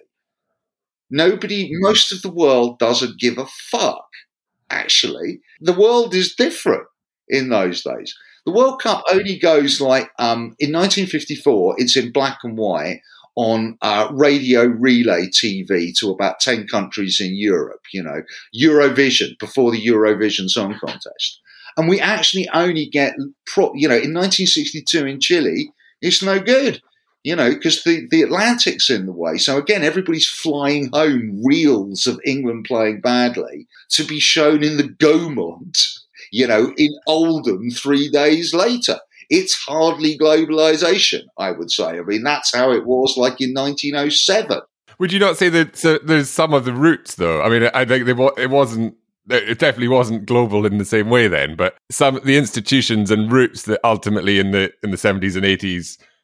Most of the world doesn't give a fuck, actually. The world is different in those days. The World Cup only goes in 1954, it's in black and white on radio relay TV to about 10 countries in Europe, Eurovision, before the Eurovision Song Contest. And we actually only get, in 1962 in Chile, it's no good, because the Atlantic's in the way. So again, everybody's flying home reels of England playing badly to be shown in the Gaumont, in Oldham 3 days later. It's hardly globalization, I would say. I mean, that's how it was like in 1907.
Would you not say that there's some of the roots, though? I mean, I think it definitely wasn't global in the same way then, but some of the institutions and roots that ultimately in the 70s and 80s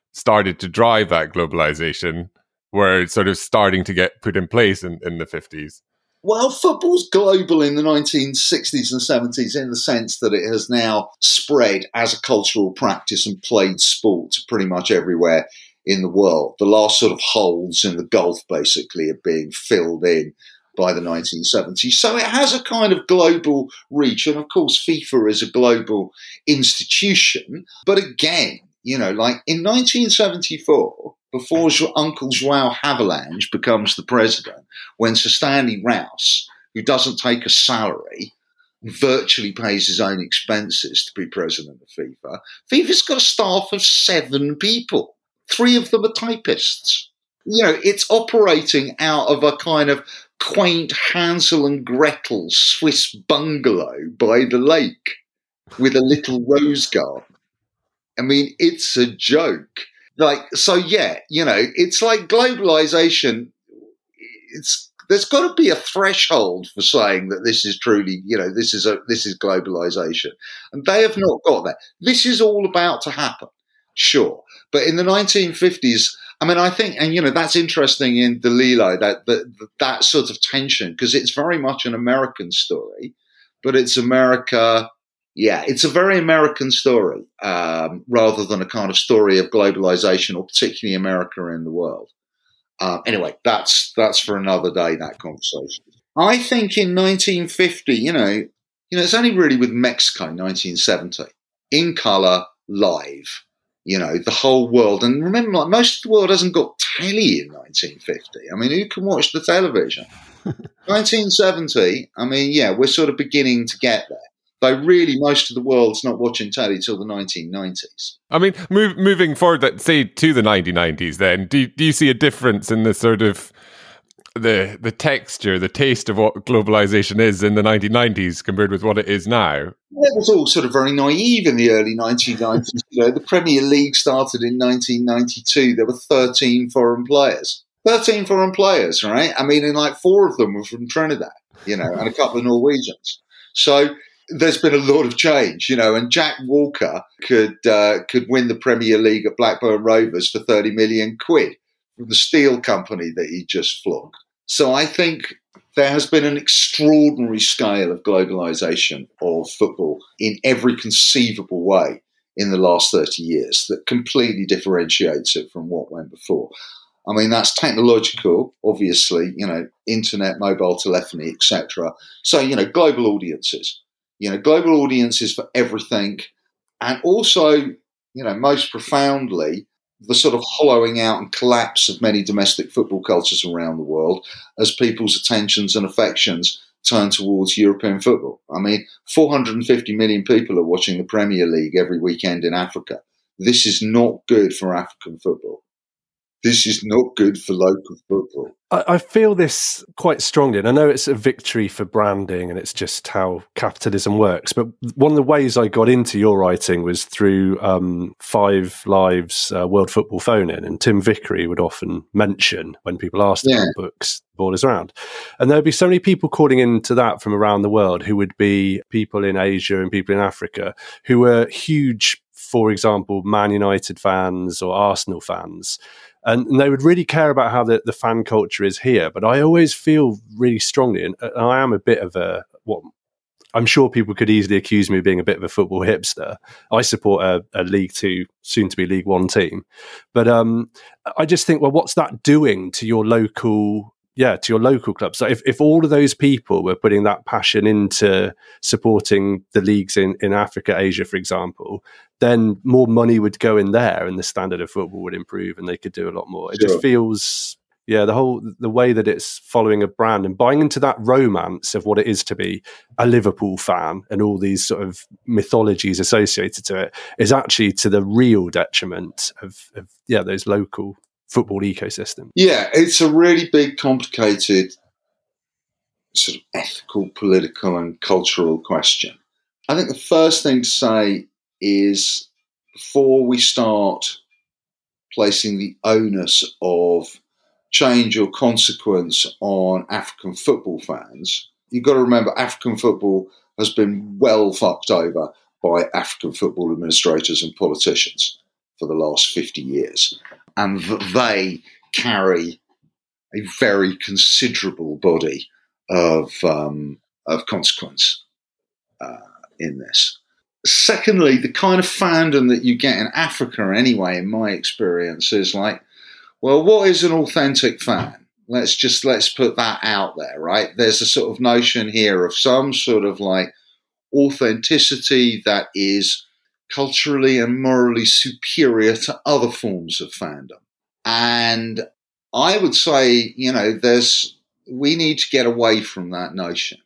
started to drive that globalization were sort of starting to get put in place in the 50s?
Well, football's global in the 1960s and 70s in the sense that it has now spread as a cultural practice and played sport pretty much everywhere in the world. The last sort of holes in the Gulf, basically, are being filled in by the 1970s. So it has a kind of global reach. And, of course, FIFA is a global institution. But again, like in 1974, before Uncle João Havelange becomes the president, when Sir Stanley Rouse, who doesn't take a salary, virtually pays his own expenses to be president of FIFA, FIFA's got a staff of 7 people. 3 of them are typists. It's operating out of a kind of quaint Hansel and Gretel Swiss bungalow by the lake with a little rose garden. I mean, it's a joke. It's like globalization. There's got to be a threshold for saying that this is truly, this is globalization, and they have not got that. This is all about to happen, sure, but in the 1950s, I mean, I think, and that's interesting in DeLillo, that sort of tension, because it's very much an American story, but it's America. Yeah, it's a very American story rather than a kind of story of globalization, or particularly America in the world. Anyway, that's for another day, that conversation. I think in 1950, it's only really with Mexico, 1970, in color, live, the whole world. And remember, like, most of the world hasn't got telly in 1950. I mean, who can watch the television? 1970, I mean, yeah, we're sort of beginning to get there. Though really most of the world's not watching telly till the 1990s. I mean,
moving forward, let's say to the 1990s then, do you see a difference in the sort of the texture, the taste of what globalization is in the 1990s compared with what it is now?
It was all sort of very naive in the early 1990s. The Premier League started in 1992. There were 13 foreign players. 13 foreign players, right? I mean, and like 4 of them were from Trinidad, and a couple of Norwegians. So there's been a lot of change, and Jack Walker could win the Premier League at Blackburn Rovers for 30 million quid from the steel company that he just flogged. So I think there has been an extraordinary scale of globalization of football in every conceivable way in the last 30 years that completely differentiates it from what went before. I mean, that's technological, obviously, internet, mobile telephony, etc. So, global audiences. Global audiences for everything. And also, most profoundly, the sort of hollowing out and collapse of many domestic football cultures around the world as people's attentions and affections turn towards European football. I mean, 450 million people are watching the Premier League every weekend in Africa. This is not good for African football. This is not good for local football.
I feel this quite strongly, and I know it's a victory for branding and it's just how capitalism works. But one of the ways I got into your writing was through 5 Live's World Football Phone-In, and Tim Vickery would often mention when people asked him about books, Ball is Round. And there'd be so many people calling into that from around the world who would be people in Asia and people in Africa who were huge, for example, Man United fans or Arsenal fans. And they would really care about how the fan culture is here. But I always feel really strongly, and I am a bit of I'm sure people could easily accuse me of being a bit of a football hipster. I support a League 2, soon to be League 1 team. But I just think, well, what's that doing to your local club? So if all of those people were putting that passion into supporting the leagues in Africa, Asia, for example, then more money would go in there and the standard of football would improve and they could do a lot more. It just feels, the way that it's following a brand and buying into that romance of what it is to be a Liverpool fan and all these sort of mythologies associated to it is actually to the real detriment of those local football ecosystem. Yeah,
it's a really big, complicated sort of ethical, political and cultural question. I think the first thing to say is, before we start placing the onus of change or consequence on African football fans, you've got to remember African football has been well fucked over by African football administrators and politicians for the last 50 years, and that they carry a very considerable body of consequence in this. Secondly, the kind of fandom that you get in Africa anyway, in my experience, is like, well, what is an authentic fan? Let's put that out there, right? There's a sort of notion here of some sort of like authenticity that is culturally and morally superior to other forms of fandom. And I would say, we need to get away from that notion.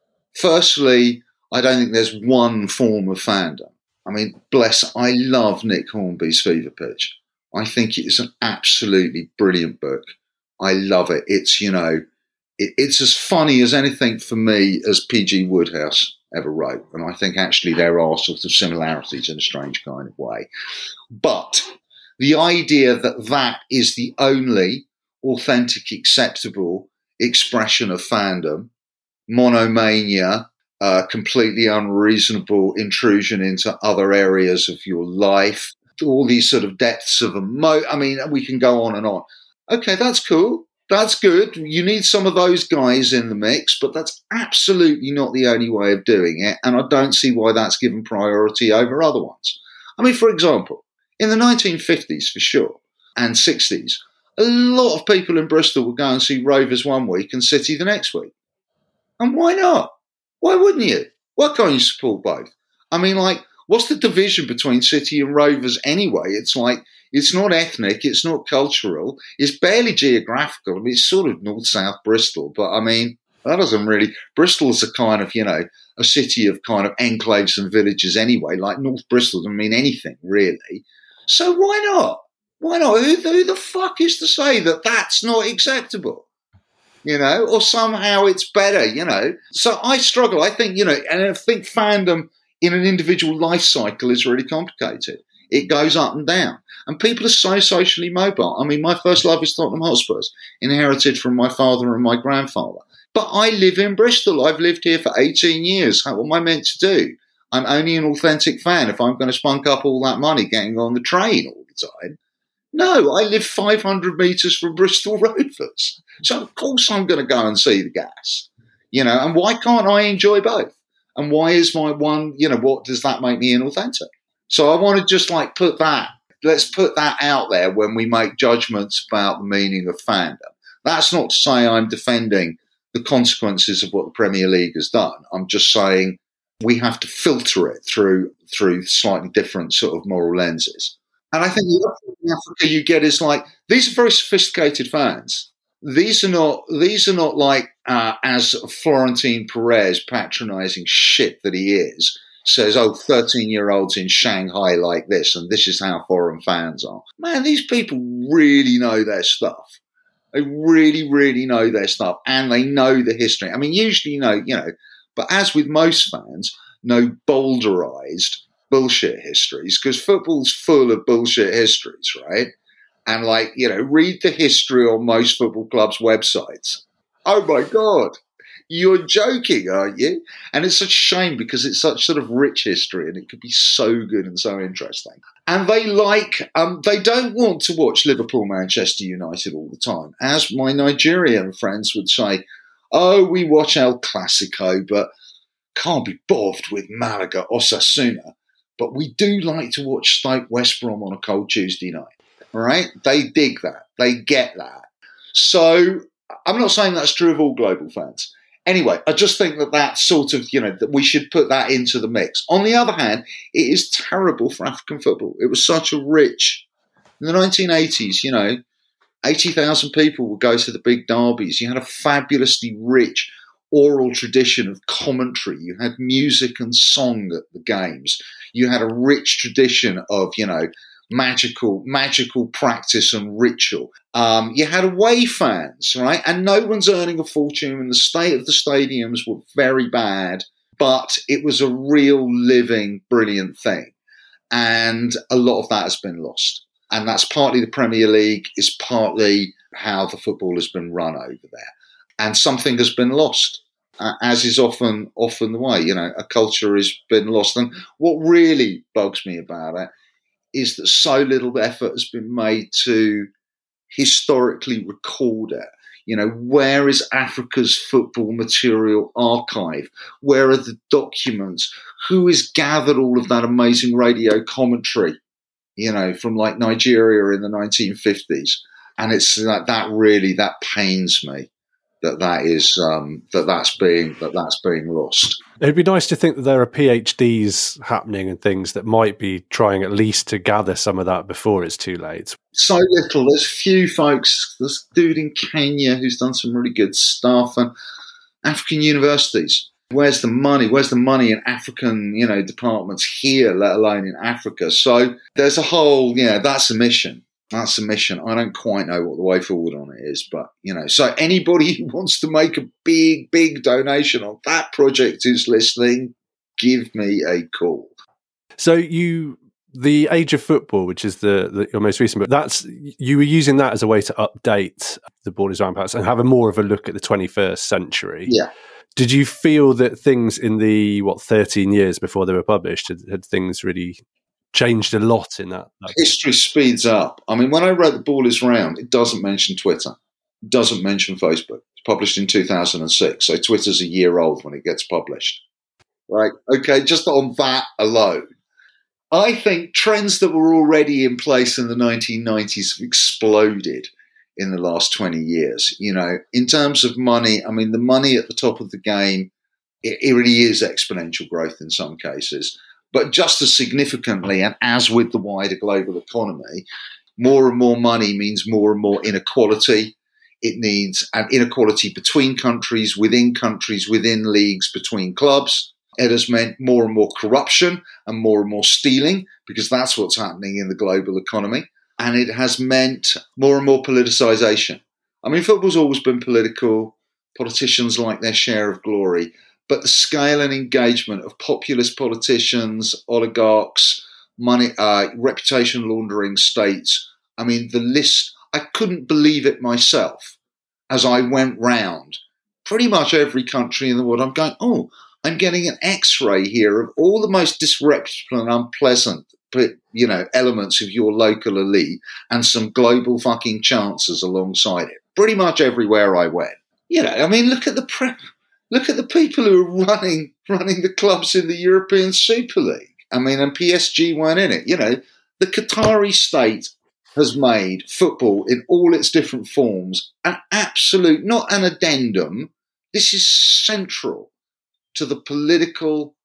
Firstly, I don't think there's one form of fandom. I mean, I love Nick Hornby's Fever Pitch. I think it is an absolutely brilliant book. I love it. It's, it's as funny as anything for me as P.G. Wodehouse ever wrote. And I think actually there are sort of similarities in a strange kind of way. But the idea that that is the only authentic, acceptable expression of fandom, monomania, completely unreasonable intrusion into other areas of your life, all these sort of depths of we can go on and on. Okay, that's cool. That's good. You need some of those guys in the mix, but that's absolutely not the only way of doing it. And I don't see why that's given priority over other ones. I mean, for example, in the 1950s, for sure, and 60s, a lot of people in Bristol would go and see Rovers one week and City the next week. And why not? Why wouldn't you? Why can't you support both? I mean, like, what's the division between City and Rovers anyway? It's like, it's not ethnic, it's not cultural, it's barely geographical. I mean, it's sort of north-south Bristol, but I mean, that doesn't really... Bristol's a kind of, a city of kind of enclaves and villages anyway. Like, North Bristol doesn't mean anything, really. So why not? Why not? Who the fuck is to say that that's not acceptable? Or somehow it's better, So I struggle. I think, and I think fandom in an individual life cycle is really complicated. It goes up and down. And people are so socially mobile. I mean, my first love is Tottenham Hotspurs, inherited from my father and my grandfather. But I live in Bristol. I've lived here for 18 years. What am I meant to do? I'm only an authentic fan if I'm going to spunk up all that money getting on the train all the time. No, I live 500 metres from Bristol Rovers. So, of course, I'm going to go and see the Gas. And why can't I enjoy both? And why is my one, what does that make me inauthentic? So I want to just let's put that out there when we make judgments about the meaning of fandom. That's not to say I'm defending the consequences of what the Premier League has done. I'm just saying we have to filter it through slightly different sort of moral lenses. And I think the other thing in Africa you get is like, these are very sophisticated fans. These are not like, as Florentine Perez, patronising shit that he is, says, 13-year-olds in Shanghai like this, and this is how foreign fans are. Man, these people really know their stuff. They really, really know their stuff, and they know the history. I mean, usually, but as with most fans, no boulderized bullshit histories, because football's full of bullshit histories, right? And read the history on most football clubs' websites. Oh my God. You're joking, aren't you? And it's such a shame because it's such sort of rich history and it could be so good and so interesting. And they don't want to watch Liverpool, Manchester United all the time. As my Nigerian friends would say, we watch El Clasico, but can't be bothered with Malaga, Osasuna. But we do like to watch Stoke West Brom on a cold Tuesday night. All right? They dig that. They get that. So I'm not saying that's true of all global fans. Anyway, I just think that sort of, that we should put that into the mix. On the other hand, it is terrible for African football. It was such a rich, in the 1980s, 80,000 people would go to the big derbies. You had a fabulously rich oral tradition of commentary. You had music and song at the games. You had a rich tradition of, magical practice and ritual. You had away fans, right? And no one's earning a fortune, and the state of the stadiums were very bad, but it was a real living, brilliant thing. And a lot of that has been lost. And that's partly the Premier League, is partly how the football has been run over there. And something has been lost, as is often the way. A culture has been lost. And what really bugs me about it is that so little effort has been made to historically record it. You know, where is Africa's football material archive? Where are the documents? Who has gathered all of that amazing radio commentary, you know, from like Nigeria in the 1950s? And it's like that pains me that's being lost.
It'd be nice to think that there are PhDs happening and things that might be trying at least to gather some of that before it's too late.
So little. There's few folks. There's a dude in Kenya who's done some really good stuff, and African universities. Where's the money? Where's the money in African, you know, departments here, let alone in Africa? So there's a whole, that's a mission. That's a mission. I don't quite know what the way forward on it is, but, you know, so anybody who wants to make a big, big donation on that project who's listening, give me a call.
So the Age of Football, which is your most recent book, you were using that as a way to update the Ball is Round Pats and have a more of a look at the 21st century.
Yeah.
Did you feel that things in the 13 years before they were published had things really changed a lot in that?
History speeds up. I mean, when I wrote The Ball is Round, it doesn't mention Twitter. It doesn't mention Facebook. It's published in 2006, so Twitter's a year old when it gets published. Right? Okay, just on that alone. I think trends that were already in place in the 1990s have exploded in the last 20 years. You know, in terms of money, I mean, the money at the top of the game, it really is exponential growth in some cases. But just as significantly, and as with the wider global economy, more and more money means more and more inequality. It needs an inequality between countries, within leagues, between clubs. It has meant more and more corruption and more stealing, because that's what's happening in the global economy. And it has meant more and more politicization. I mean, football's always been political. Politicians like their share of glory. But the scale and engagement of populist politicians, oligarchs, money, reputation laundering states, I mean, the list, I couldn't believe it myself as I went round pretty much every country in the world. I'm going, I'm getting an X-ray here of all the most disreputable and unpleasant, elements of your local elite and some global fucking chances alongside it. Pretty much everywhere I went. You know, I mean, look at the people who are running the clubs in the European Super League. I mean, and PSG weren't in it. You know, the Qatari state has made football in all its different forms an absolute, not an addendum. This is central to the political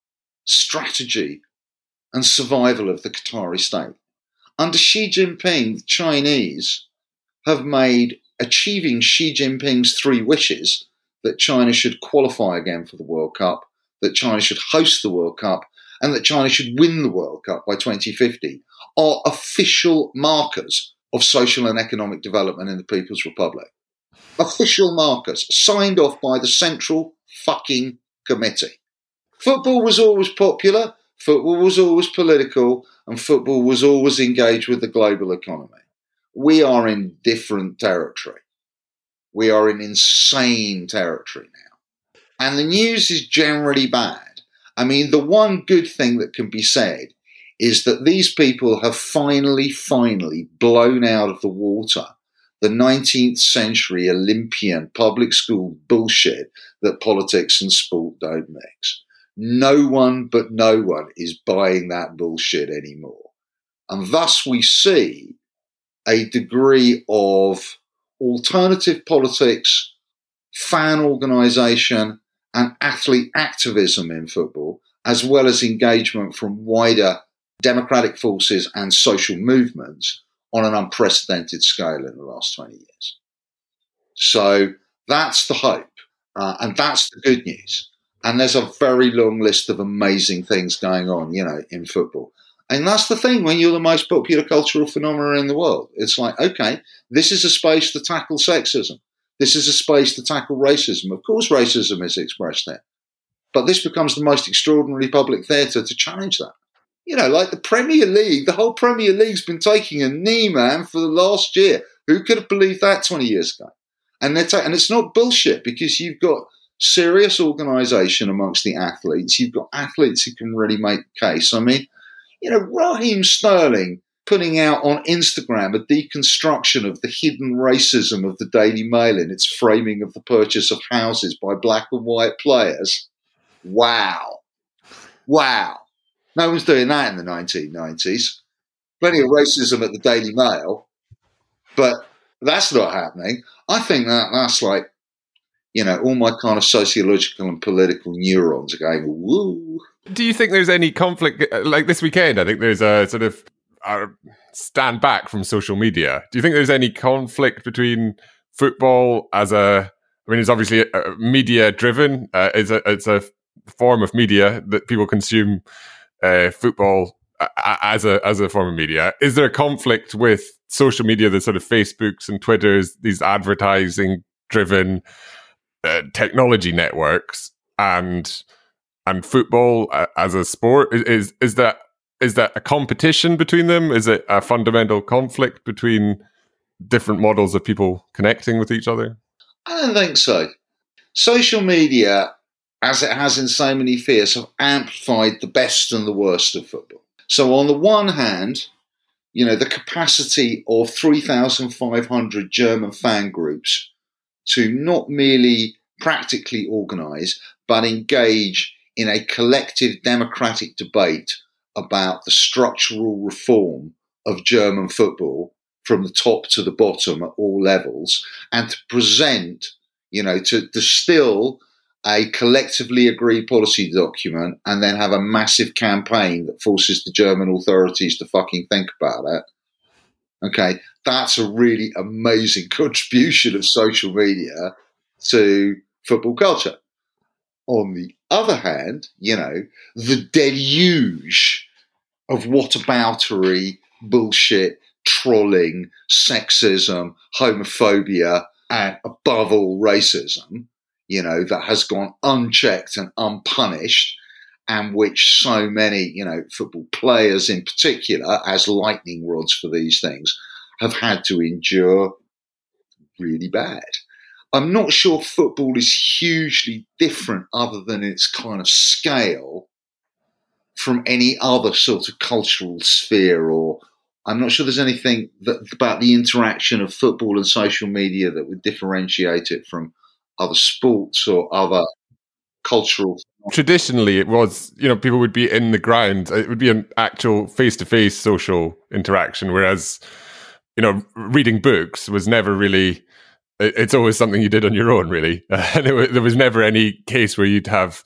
strategy and survival of the Qatari state. Under Xi Jinping, the Chinese have made achieving Xi Jinping's 3 wishes, that China should qualify again for the World Cup, that China should host the World Cup, and that China should win the World Cup by 2050, are official markers of social and economic development in the People's Republic. Official markers, signed off by the Central fucking Committee. Football was always popular, football was always political, and football was always engaged with the global economy. We are in different territory. We are in insane territory now. And the news is generally bad. I mean, the one good thing that can be said is that these people have finally blown out of the water the 19th century Olympian public school bullshit that politics and sport don't mix. No one is buying that bullshit anymore. And thus we see a degree of alternative politics, fan organisation, and athlete activism in football, as well as engagement from wider democratic forces and social movements on an unprecedented scale in the last 20 years. So that's the hope, and that's the good news. And there's a very long list of amazing things going on, in football. And that's the thing when you're the most popular cultural phenomenon in the world. It's like, okay, this is a space to tackle sexism. This is a space to tackle racism. Of course, racism is expressed there. But this becomes the most extraordinary public theatre to challenge that. Like the Premier League, the whole Premier League's been taking a knee, man, for the last year. Who could have believed that 20 years ago? And it's not bullshit, because you've got serious organisation amongst the athletes. You've got athletes who can really make a case. I mean, Raheem Sterling putting out on Instagram a deconstruction of the hidden racism of the Daily Mail in its framing of the purchase of houses by black and white players. Wow. No one's doing that in the 1990s. Plenty of racism at the Daily Mail, but that's not happening. I think that's like, all my kind of sociological and political neurons are going, woo.
Do you think there's any conflict? Like this weekend, I think there's a sort of stand back from social media. Do you think there's any conflict between football it's obviously media driven. It's a form of media that people consume football as a form of media. Is there a conflict with social media, the sort of Facebooks and Twitters, these advertising driven technology networks, and football as a sport? Is that a competition between them? Is it a fundamental conflict between different models of people connecting with each other?
I don't think so. Social media, as it has in so many spheres, have amplified the best and the worst of football. So on the one hand, the capacity of 3,500 German fan groups to not merely practically organise, but engage in a collective democratic debate about the structural reform of German football from the top to the bottom at all levels, and to present, to distill a collectively agreed policy document and then have a massive campaign that forces the German authorities to fucking think about it. Okay, that's a really amazing contribution of social media to football culture. On the other hand, the deluge of whataboutery, bullshit, trolling, sexism, homophobia, and above all racism, that has gone unchecked and unpunished, and which so many, football players in particular, as lightning rods for these things, have had to endure really bad. I'm not sure football is hugely different other than its kind of scale from any other sort of cultural sphere, or I'm not sure there's anything about the interaction of football and social media that would differentiate it from other sports or other cultural.
Traditionally, it was, people would be in the ground. It would be an actual face-to-face social interaction, whereas, reading books was never really. It's always something you did on your own, really. And there was never any case where you'd have,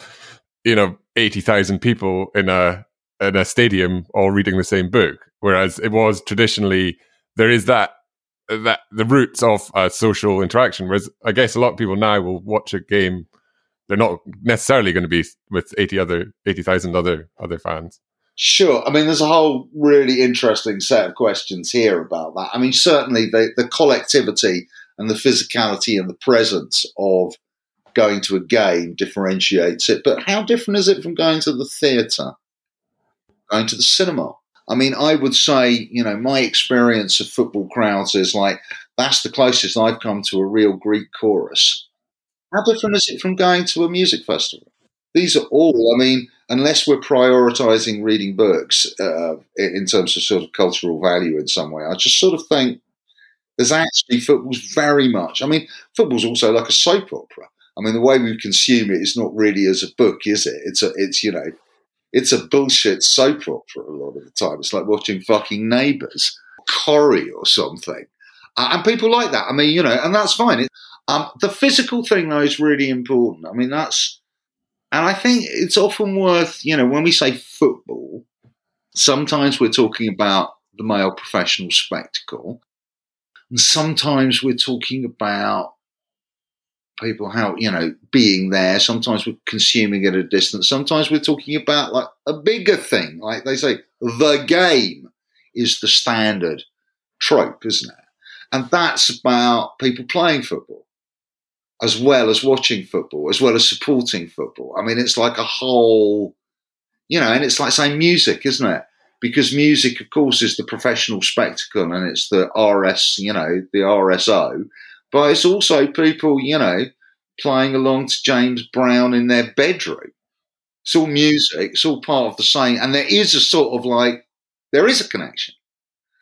80,000 people in a stadium all reading the same book. Whereas it was traditionally, there is that the roots of a social interaction. Whereas I guess a lot of people now will watch a game. They're not necessarily going to be with 80,000 other fans.
Sure. There's a whole really interesting set of questions here about that. Certainly the collectivity and the physicality and the presence of going to a game differentiates it. But how different is it from going to the theatre, going to the cinema? I would say, my experience of football crowds is like, that's the closest I've come to a real Greek chorus. How different is it from going to a music festival? These are all, unless we're prioritising reading books in terms of sort of cultural value in some way, I just sort of think there's actually football's very much. Football's also like a soap opera. The way we consume it is not really as a book, is it? It's a bullshit soap opera a lot of the time. It's like watching fucking Neighbours, Corrie or something. And people like that. And that's fine. The physical thing, though, is really important. And I think it's often worth, when we say football, sometimes we're talking about the male professional spectacle. And sometimes we're talking about people, being there. Sometimes we're consuming at a distance. Sometimes we're talking about like a bigger thing. Like they say, the game is the standard trope, isn't it? And that's about people playing football, as well as watching football, as well as supporting football. It's like a whole, and it's like saying music, isn't it? Because music, of course, is the professional spectacle and it's the the RSO. But it's also people, playing along to James Brown in their bedroom. It's all music. It's all part of the same. And there is a sort of there is a connection.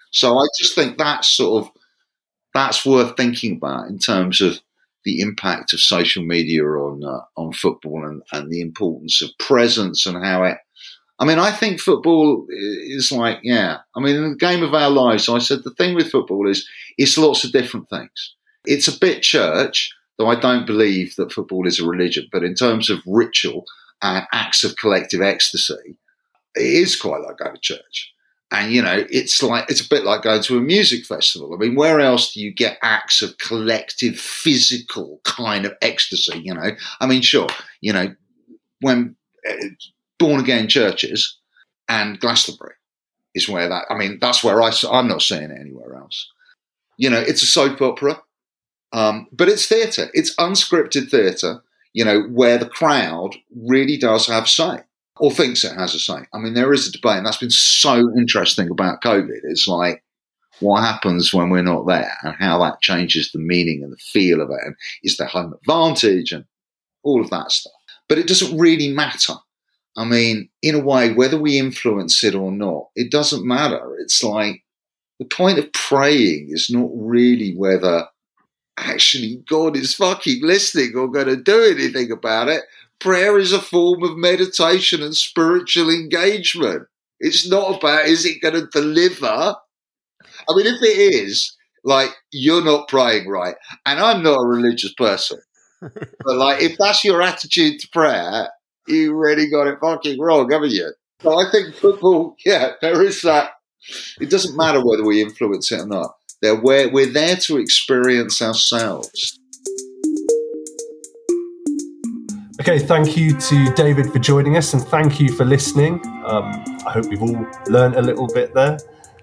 So I just think that's worth thinking about in terms of the impact of social media on football and the importance of presence and how it. I mean, I think football is like, in the game of our lives, I said the thing with football is it's lots of different things. It's a bit church, though I don't believe that football is a religion, but in terms of ritual and acts of collective ecstasy, it is quite like going to church. And, it's a bit like going to a music festival. I mean, where else do you get acts of collective physical kind of ecstasy, I mean, sure, when born-again churches and Glastonbury is where that's where I'm not seeing it anywhere else. It's a soap opera, but it's theatre. It's unscripted theatre, where the crowd really does have say or thinks it has a say. I mean, there is a debate, and that's been so interesting about COVID. It's like, what happens when we're not there and how that changes the meaning and the feel of it, and is there home advantage and all of that stuff. But it doesn't really matter. I mean, in a way, whether we influence it or not, it doesn't matter. It's like the point of praying is not really whether actually God is fucking listening or going to do anything about it. Prayer is a form of meditation and spiritual engagement. It's not about, is it going to deliver? I mean, if it is, like, you're not praying right. And I'm not a religious person. But, like, if that's your attitude to prayer, you really got it fucking wrong, haven't you? So I think football, there is that. It doesn't matter whether we influence it or not. We're there to experience ourselves.
Okay, thank you to David for joining us, and thank you for listening. I hope we've all learned a little bit there.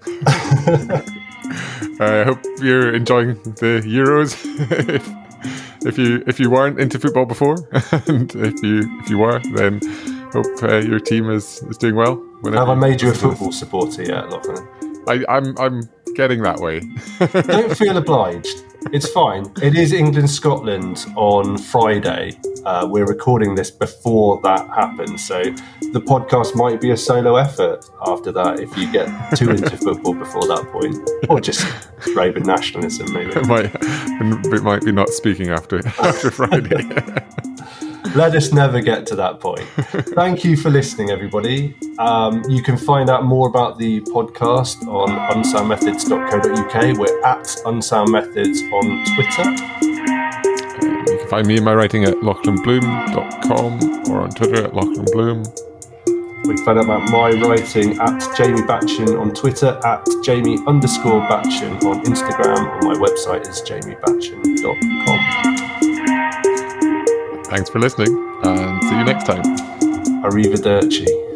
I hope you're enjoying the Euros. If you weren't into football before, and if you were, then hope your team is doing well.
Have I made you a football supporter yet, Lachlan?
I'm getting that way.
Don't feel obliged. It's fine. It is England-Scotland on Friday. We're recording this before that happens, so the podcast might be a solo effort after that if you get too into football before that point, or just rabid nationalism maybe.
It might be not speaking after Friday.
Let us never get to that point. Thank you for listening, everybody. You can find out more about the podcast on unsoundmethods.co.uk. We're at unsoundmethods on Twitter.
You can find me in my writing at lachlanbloom.com or on Twitter at lachlanbloom.
We can find out about my writing at Jamie Batchen on Twitter, at Jamie_Batchen on Instagram, and my website is jamiebatchen.com.
Thanks for listening, and see you next time.
Arrivederci.